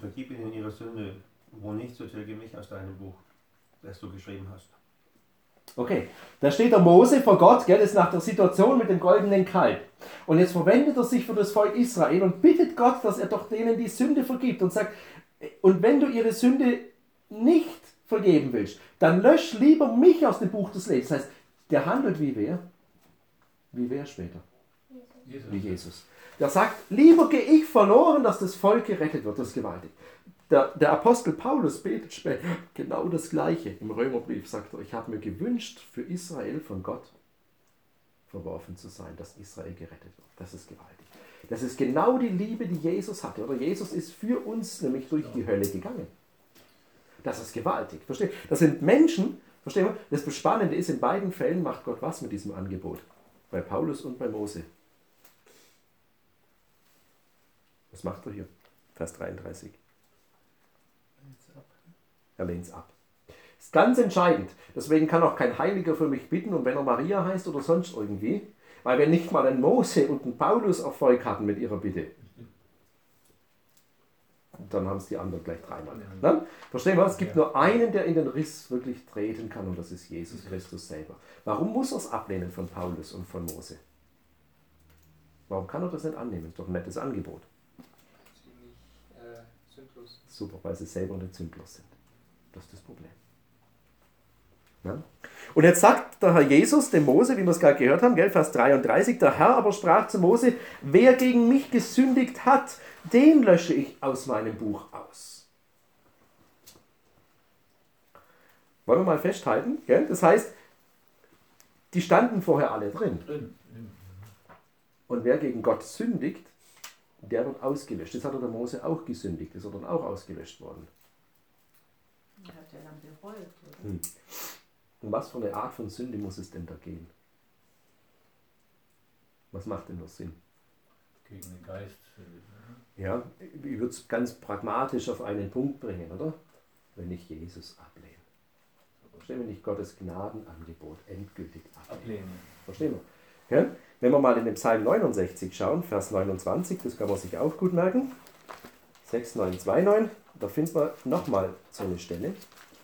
vergib ihnen ihre Sünde, wo nicht, so tilge mich aus deinem Buch, das du geschrieben hast. Okay, da steht der Mose vor Gott, gell, das ist nach der Situation mit dem goldenen Kalb. Und jetzt verwendet er sich für das Volk Israel und bittet Gott, dass er doch denen die Sünde vergibt und sagt, und wenn du ihre Sünde nicht vergeben willst, dann lösch lieber mich aus dem Buch des Lebens. Das heißt, der handelt wie wer? Wie wer später? Wie Jesus. Der sagt, lieber gehe ich verloren, dass das Volk gerettet wird. Das ist gewaltig. Der Apostel Paulus betet später genau das Gleiche. Im Römerbrief sagt er, ich habe mir gewünscht, für Israel von Gott verworfen zu sein, dass Israel gerettet wird. Das ist gewaltig. Das ist genau die Liebe, die Jesus hatte. Oder Jesus ist für uns nämlich durch die Hölle gegangen. Das ist gewaltig. Versteht? Das sind Menschen, verstehen wir? Das Spannende ist, in beiden Fällen macht Gott was mit diesem Angebot. Bei Paulus und bei Mose. Was macht er hier? Vers 33. Er lehnt es ab. Das ist ganz entscheidend. Deswegen kann auch kein Heiliger für mich bitten, und wenn er Maria heißt oder sonst irgendwie, weil wir nicht mal einen Mose und einen Paulus Erfolg hatten mit ihrer Bitte. Und dann haben es die anderen gleich dreimal. Ne? Verstehen wir? Es gibt nur einen, der in den Riss wirklich treten kann, und das ist Jesus Christus selber. Warum muss er es ablehnen von Paulus und von Mose? Warum kann er das nicht annehmen? Das ist doch ein nettes Angebot. Sie nicht sündlos sind. Super, weil sie selber nicht sündlos sind. Das ist das Problem. Ja? Und jetzt sagt der Herr Jesus dem Mose, wie wir es gerade gehört haben, gell, Vers 33, der Herr aber sprach zu Mose, wer gegen mich gesündigt hat, den lösche ich aus meinem Buch aus. Wollen wir mal festhalten? Gell? Das heißt, die standen vorher alle drin. Und wer gegen Gott sündigt, der wird ausgelöscht. Das hat der Mose auch gesündigt, das ist dann auch ausgelöscht worden. Er hat ja dann bereut, oder? Um was für eine Art von Sünde muss es denn da gehen? Was macht denn das Sinn? Gegen den Geist. Ja, ich würde es ganz pragmatisch auf einen Punkt bringen, oder? Wenn ich Jesus ablehne. Verstehen wir, nicht Gottes Gnadenangebot endgültig ablehnen. Verstehen wir? Ja? Wenn wir mal in den Psalm 69 schauen, Vers 29, das kann man sich auch gut merken. 6929, da finden wir nochmal so eine Stelle.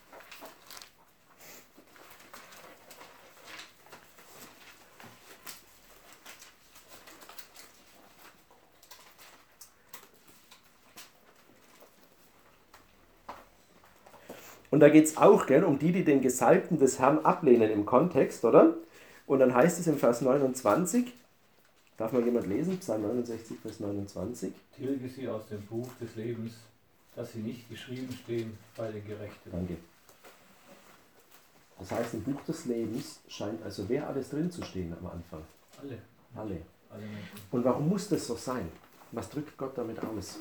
Und da geht es auch, gell, um die den Gesalbten des Herrn ablehnen im Kontext, oder? Und dann heißt es im Vers 29, darf mal jemand lesen, Psalm 69, Vers 29. Tilge sie aus dem Buch des Lebens, dass sie nicht geschrieben stehen bei den Gerechten. Danke. Das heißt, im Buch des Lebens scheint also wer alles drin zu stehen am Anfang? Alle. Alle. Alle Menschen. Und warum muss das so sein? Was drückt Gott damit aus?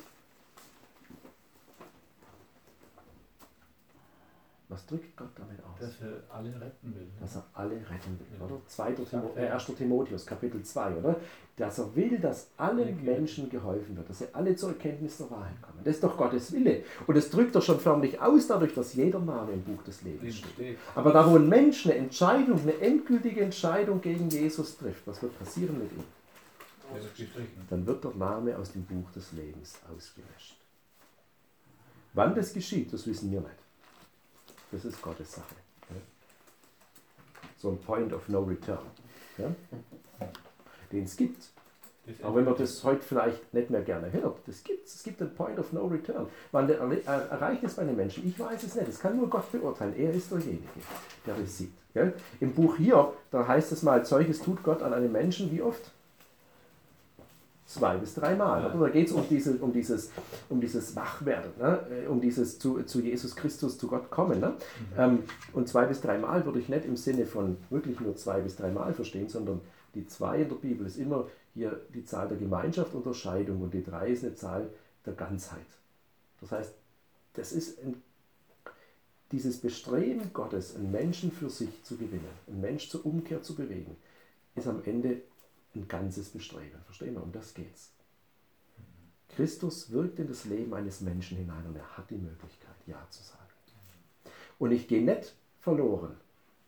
Was drückt Gott damit aus? Dass er alle retten will. Dass er alle retten will, Ja. oder? 1. Timotheus, Kapitel 2, oder? Dass er will, dass allen Menschen geholfen wird, dass sie alle zur Erkenntnis der Wahrheit kommen. Das ist doch Gottes Wille. Und das drückt er schon förmlich aus, dadurch, dass jeder Name im Buch des Lebens steht. Aber da, wo ein Mensch eine Entscheidung, eine endgültige Entscheidung gegen Jesus trifft, was wird passieren mit ihm? Er wird gestrichen. Dann wird der Name aus dem Buch des Lebens ausgelöscht. Wann das geschieht, das wissen wir nicht. Das ist Gottes Sache. Ja? So ein Point of No Return. Ja? Den es gibt. Auch wenn man das heute vielleicht nicht mehr gerne hört. Das gibt's. Es gibt einen Point of No Return. Wann der erreicht ist bei den Menschen, ich weiß es nicht. Das kann nur Gott beurteilen. Er ist derjenige, der es sieht. Ja? Im Buch Hiob, da heißt es mal, solches tut Gott an einem Menschen wie oft? 2 bis 3 Mal. Oder? Da geht es um dieses Wachwerden, ne? Um dieses zu Jesus Christus, zu Gott kommen. Ne? Und 2 bis 3 Mal würde ich nicht im Sinne von wirklich nur 2 bis 3 Mal verstehen, sondern die 2 in der Bibel ist immer hier die Zahl der Gemeinschaft und der Scheidung und die 3 ist eine Zahl der Ganzheit. Das heißt, das ist dieses Bestreben Gottes, einen Menschen für sich zu gewinnen, einen Mensch zur Umkehr zu bewegen, ist am Ende ein ganzes Bestreben. Verstehen wir? Um das geht's. Christus wirkt in das Leben eines Menschen hinein und er hat die Möglichkeit, Ja zu sagen. Und ich gehe nicht verloren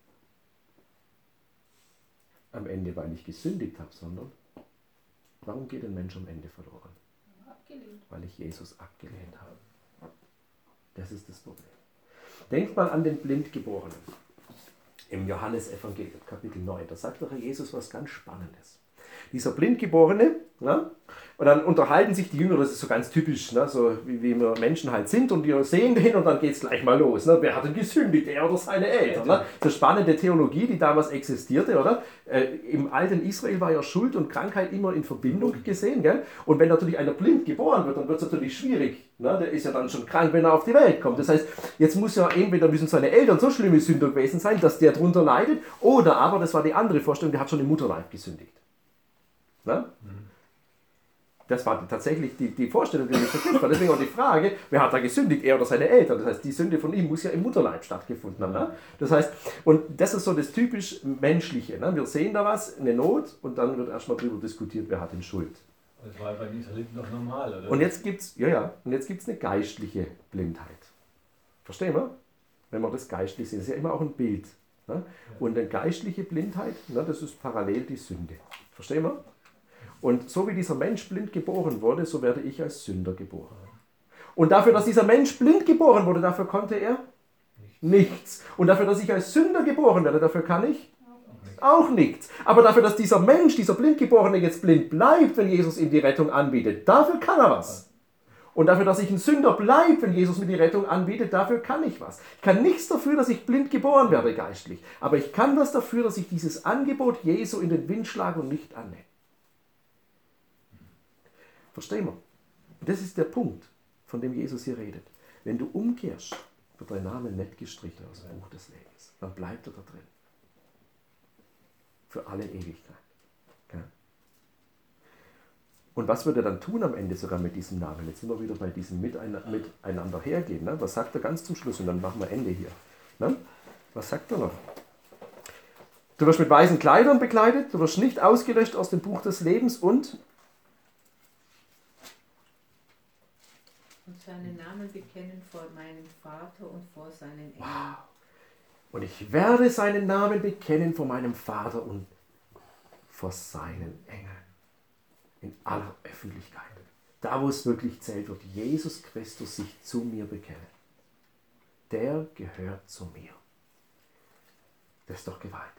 am Ende, weil ich gesündigt habe, sondern warum geht ein Mensch am Ende verloren? Abgelehnt. Weil ich Jesus abgelehnt habe. Das ist das Problem. Denkt mal an den Blindgeborenen. Im Johannesevangelium, Kapitel 9, da sagt der Herr Jesus was ganz Spannendes. Dieser Blindgeborene, ne? Und dann unterhalten sich die Jünger, das ist so ganz typisch, ne? So wie wir Menschen halt sind, und die sehen den und dann geht es gleich mal los. Ne? Wer hat denn gesündigt, er oder seine Eltern? Ne? So spannende Theologie, die damals existierte, oder? Im alten Israel war ja Schuld und Krankheit immer in Verbindung gesehen. Gell? Und wenn natürlich einer blind geboren wird, dann wird es natürlich schwierig. Ne? Der ist ja dann schon krank, wenn er auf die Welt kommt. Das heißt, jetzt muss ja entweder müssen seine Eltern so schlimme Sünder gewesen sein, dass der darunter leidet, oder aber, das war die andere Vorstellung, der hat schon im Mutterleib gesündigt. Ne? Das war tatsächlich die Vorstellung, die nicht verknüpft war. Deswegen auch die Frage, wer hat da gesündigt, er oder seine Eltern? Das heißt, die Sünde von ihm muss ja im Mutterleib stattgefunden haben. Ne? Das heißt, und das ist so das typisch Menschliche. Ne? Wir sehen da was, eine Not, und dann wird erstmal darüber diskutiert, wer hat denn Schuld. Das war bei den Israeliten doch normal, oder? Und jetzt gibt es eine geistliche Blindheit. Verstehen wir? Wenn wir das geistlich sehen, das ist ja immer auch ein Bild. Ne? Und eine geistliche Blindheit, ne, das ist parallel die Sünde. Verstehen wir? Und so wie dieser Mensch blind geboren wurde, so werde ich als Sünder geboren. Und dafür, dass dieser Mensch blind geboren wurde, dafür konnte er nichts. Und dafür, dass ich als Sünder geboren werde, dafür kann ich auch nichts. Aber dafür, dass dieser Mensch, dieser Blindgeborene jetzt blind bleibt, wenn Jesus ihm die Rettung anbietet, dafür kann er was. Und dafür, dass ich ein Sünder bleibe, wenn Jesus mir die Rettung anbietet, dafür kann ich was. Ich kann nichts dafür, dass ich blind geboren werde geistlich. Aber ich kann was dafür, dass ich dieses Angebot Jesu in den Wind schlage und nicht annehme. Verstehen wir? Und das ist der Punkt, von dem Jesus hier redet. Wenn du umkehrst, wird dein Name nicht gestrichen aus dem Buch des Lebens. Dann bleibt er da drin. Für alle Ewigkeit. Ja. Und was wird er dann tun am Ende sogar mit diesem Namen? Jetzt sind wir wieder bei diesem Miteinander hergehen. Ne? Was sagt er ganz zum Schluss? Und dann machen wir Ende hier. Ne? Was sagt er noch? Du wirst mit weißen Kleidern bekleidet, du wirst nicht ausgelöscht aus dem Buch des Lebens und seinen Namen bekennen vor meinem Vater und vor seinen Engeln. Wow. Und ich werde seinen Namen bekennen vor meinem Vater und vor seinen Engeln. In aller Öffentlichkeit. Da, wo es wirklich zählt, wird Jesus Christus sich zu mir bekennen. Der gehört zu mir. Das ist doch gewaltig.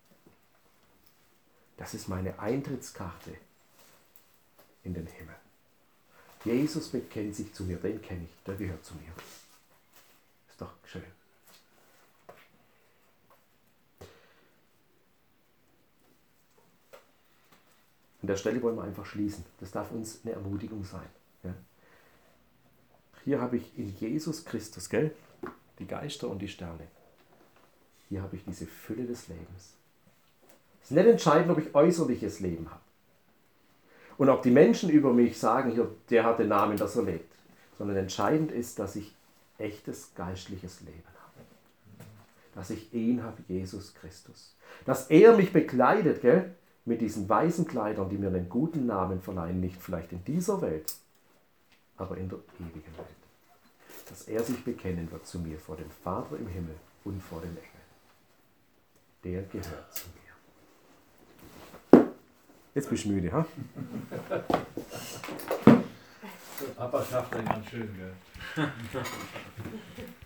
Das ist meine Eintrittskarte in den Himmel. Jesus bekennt sich zu mir, den kenne ich, der gehört zu mir. Ist doch schön. An der Stelle wollen wir einfach schließen. Das darf uns eine Ermutigung sein. Ja? Hier habe ich in Jesus Christus, gell, die Geister und die Sterne. Hier habe ich diese Fülle des Lebens. Es ist nicht entscheidend, ob ich äußerliches Leben habe. Und ob die Menschen über mich sagen, hier, der hat den Namen, das er lebt. Sondern entscheidend ist, dass ich echtes geistliches Leben habe. Dass ich ihn habe, Jesus Christus. Dass er mich bekleidet, gell, mit diesen weißen Kleidern, die mir einen guten Namen verleihen. Nicht vielleicht in dieser Welt, aber in der ewigen Welt. Dass er sich bekennen wird zu mir vor dem Vater im Himmel und vor den Engeln. Der gehört zu mir. Jetzt bist du müde, ha? Papa schafft einen ganz schön, gell?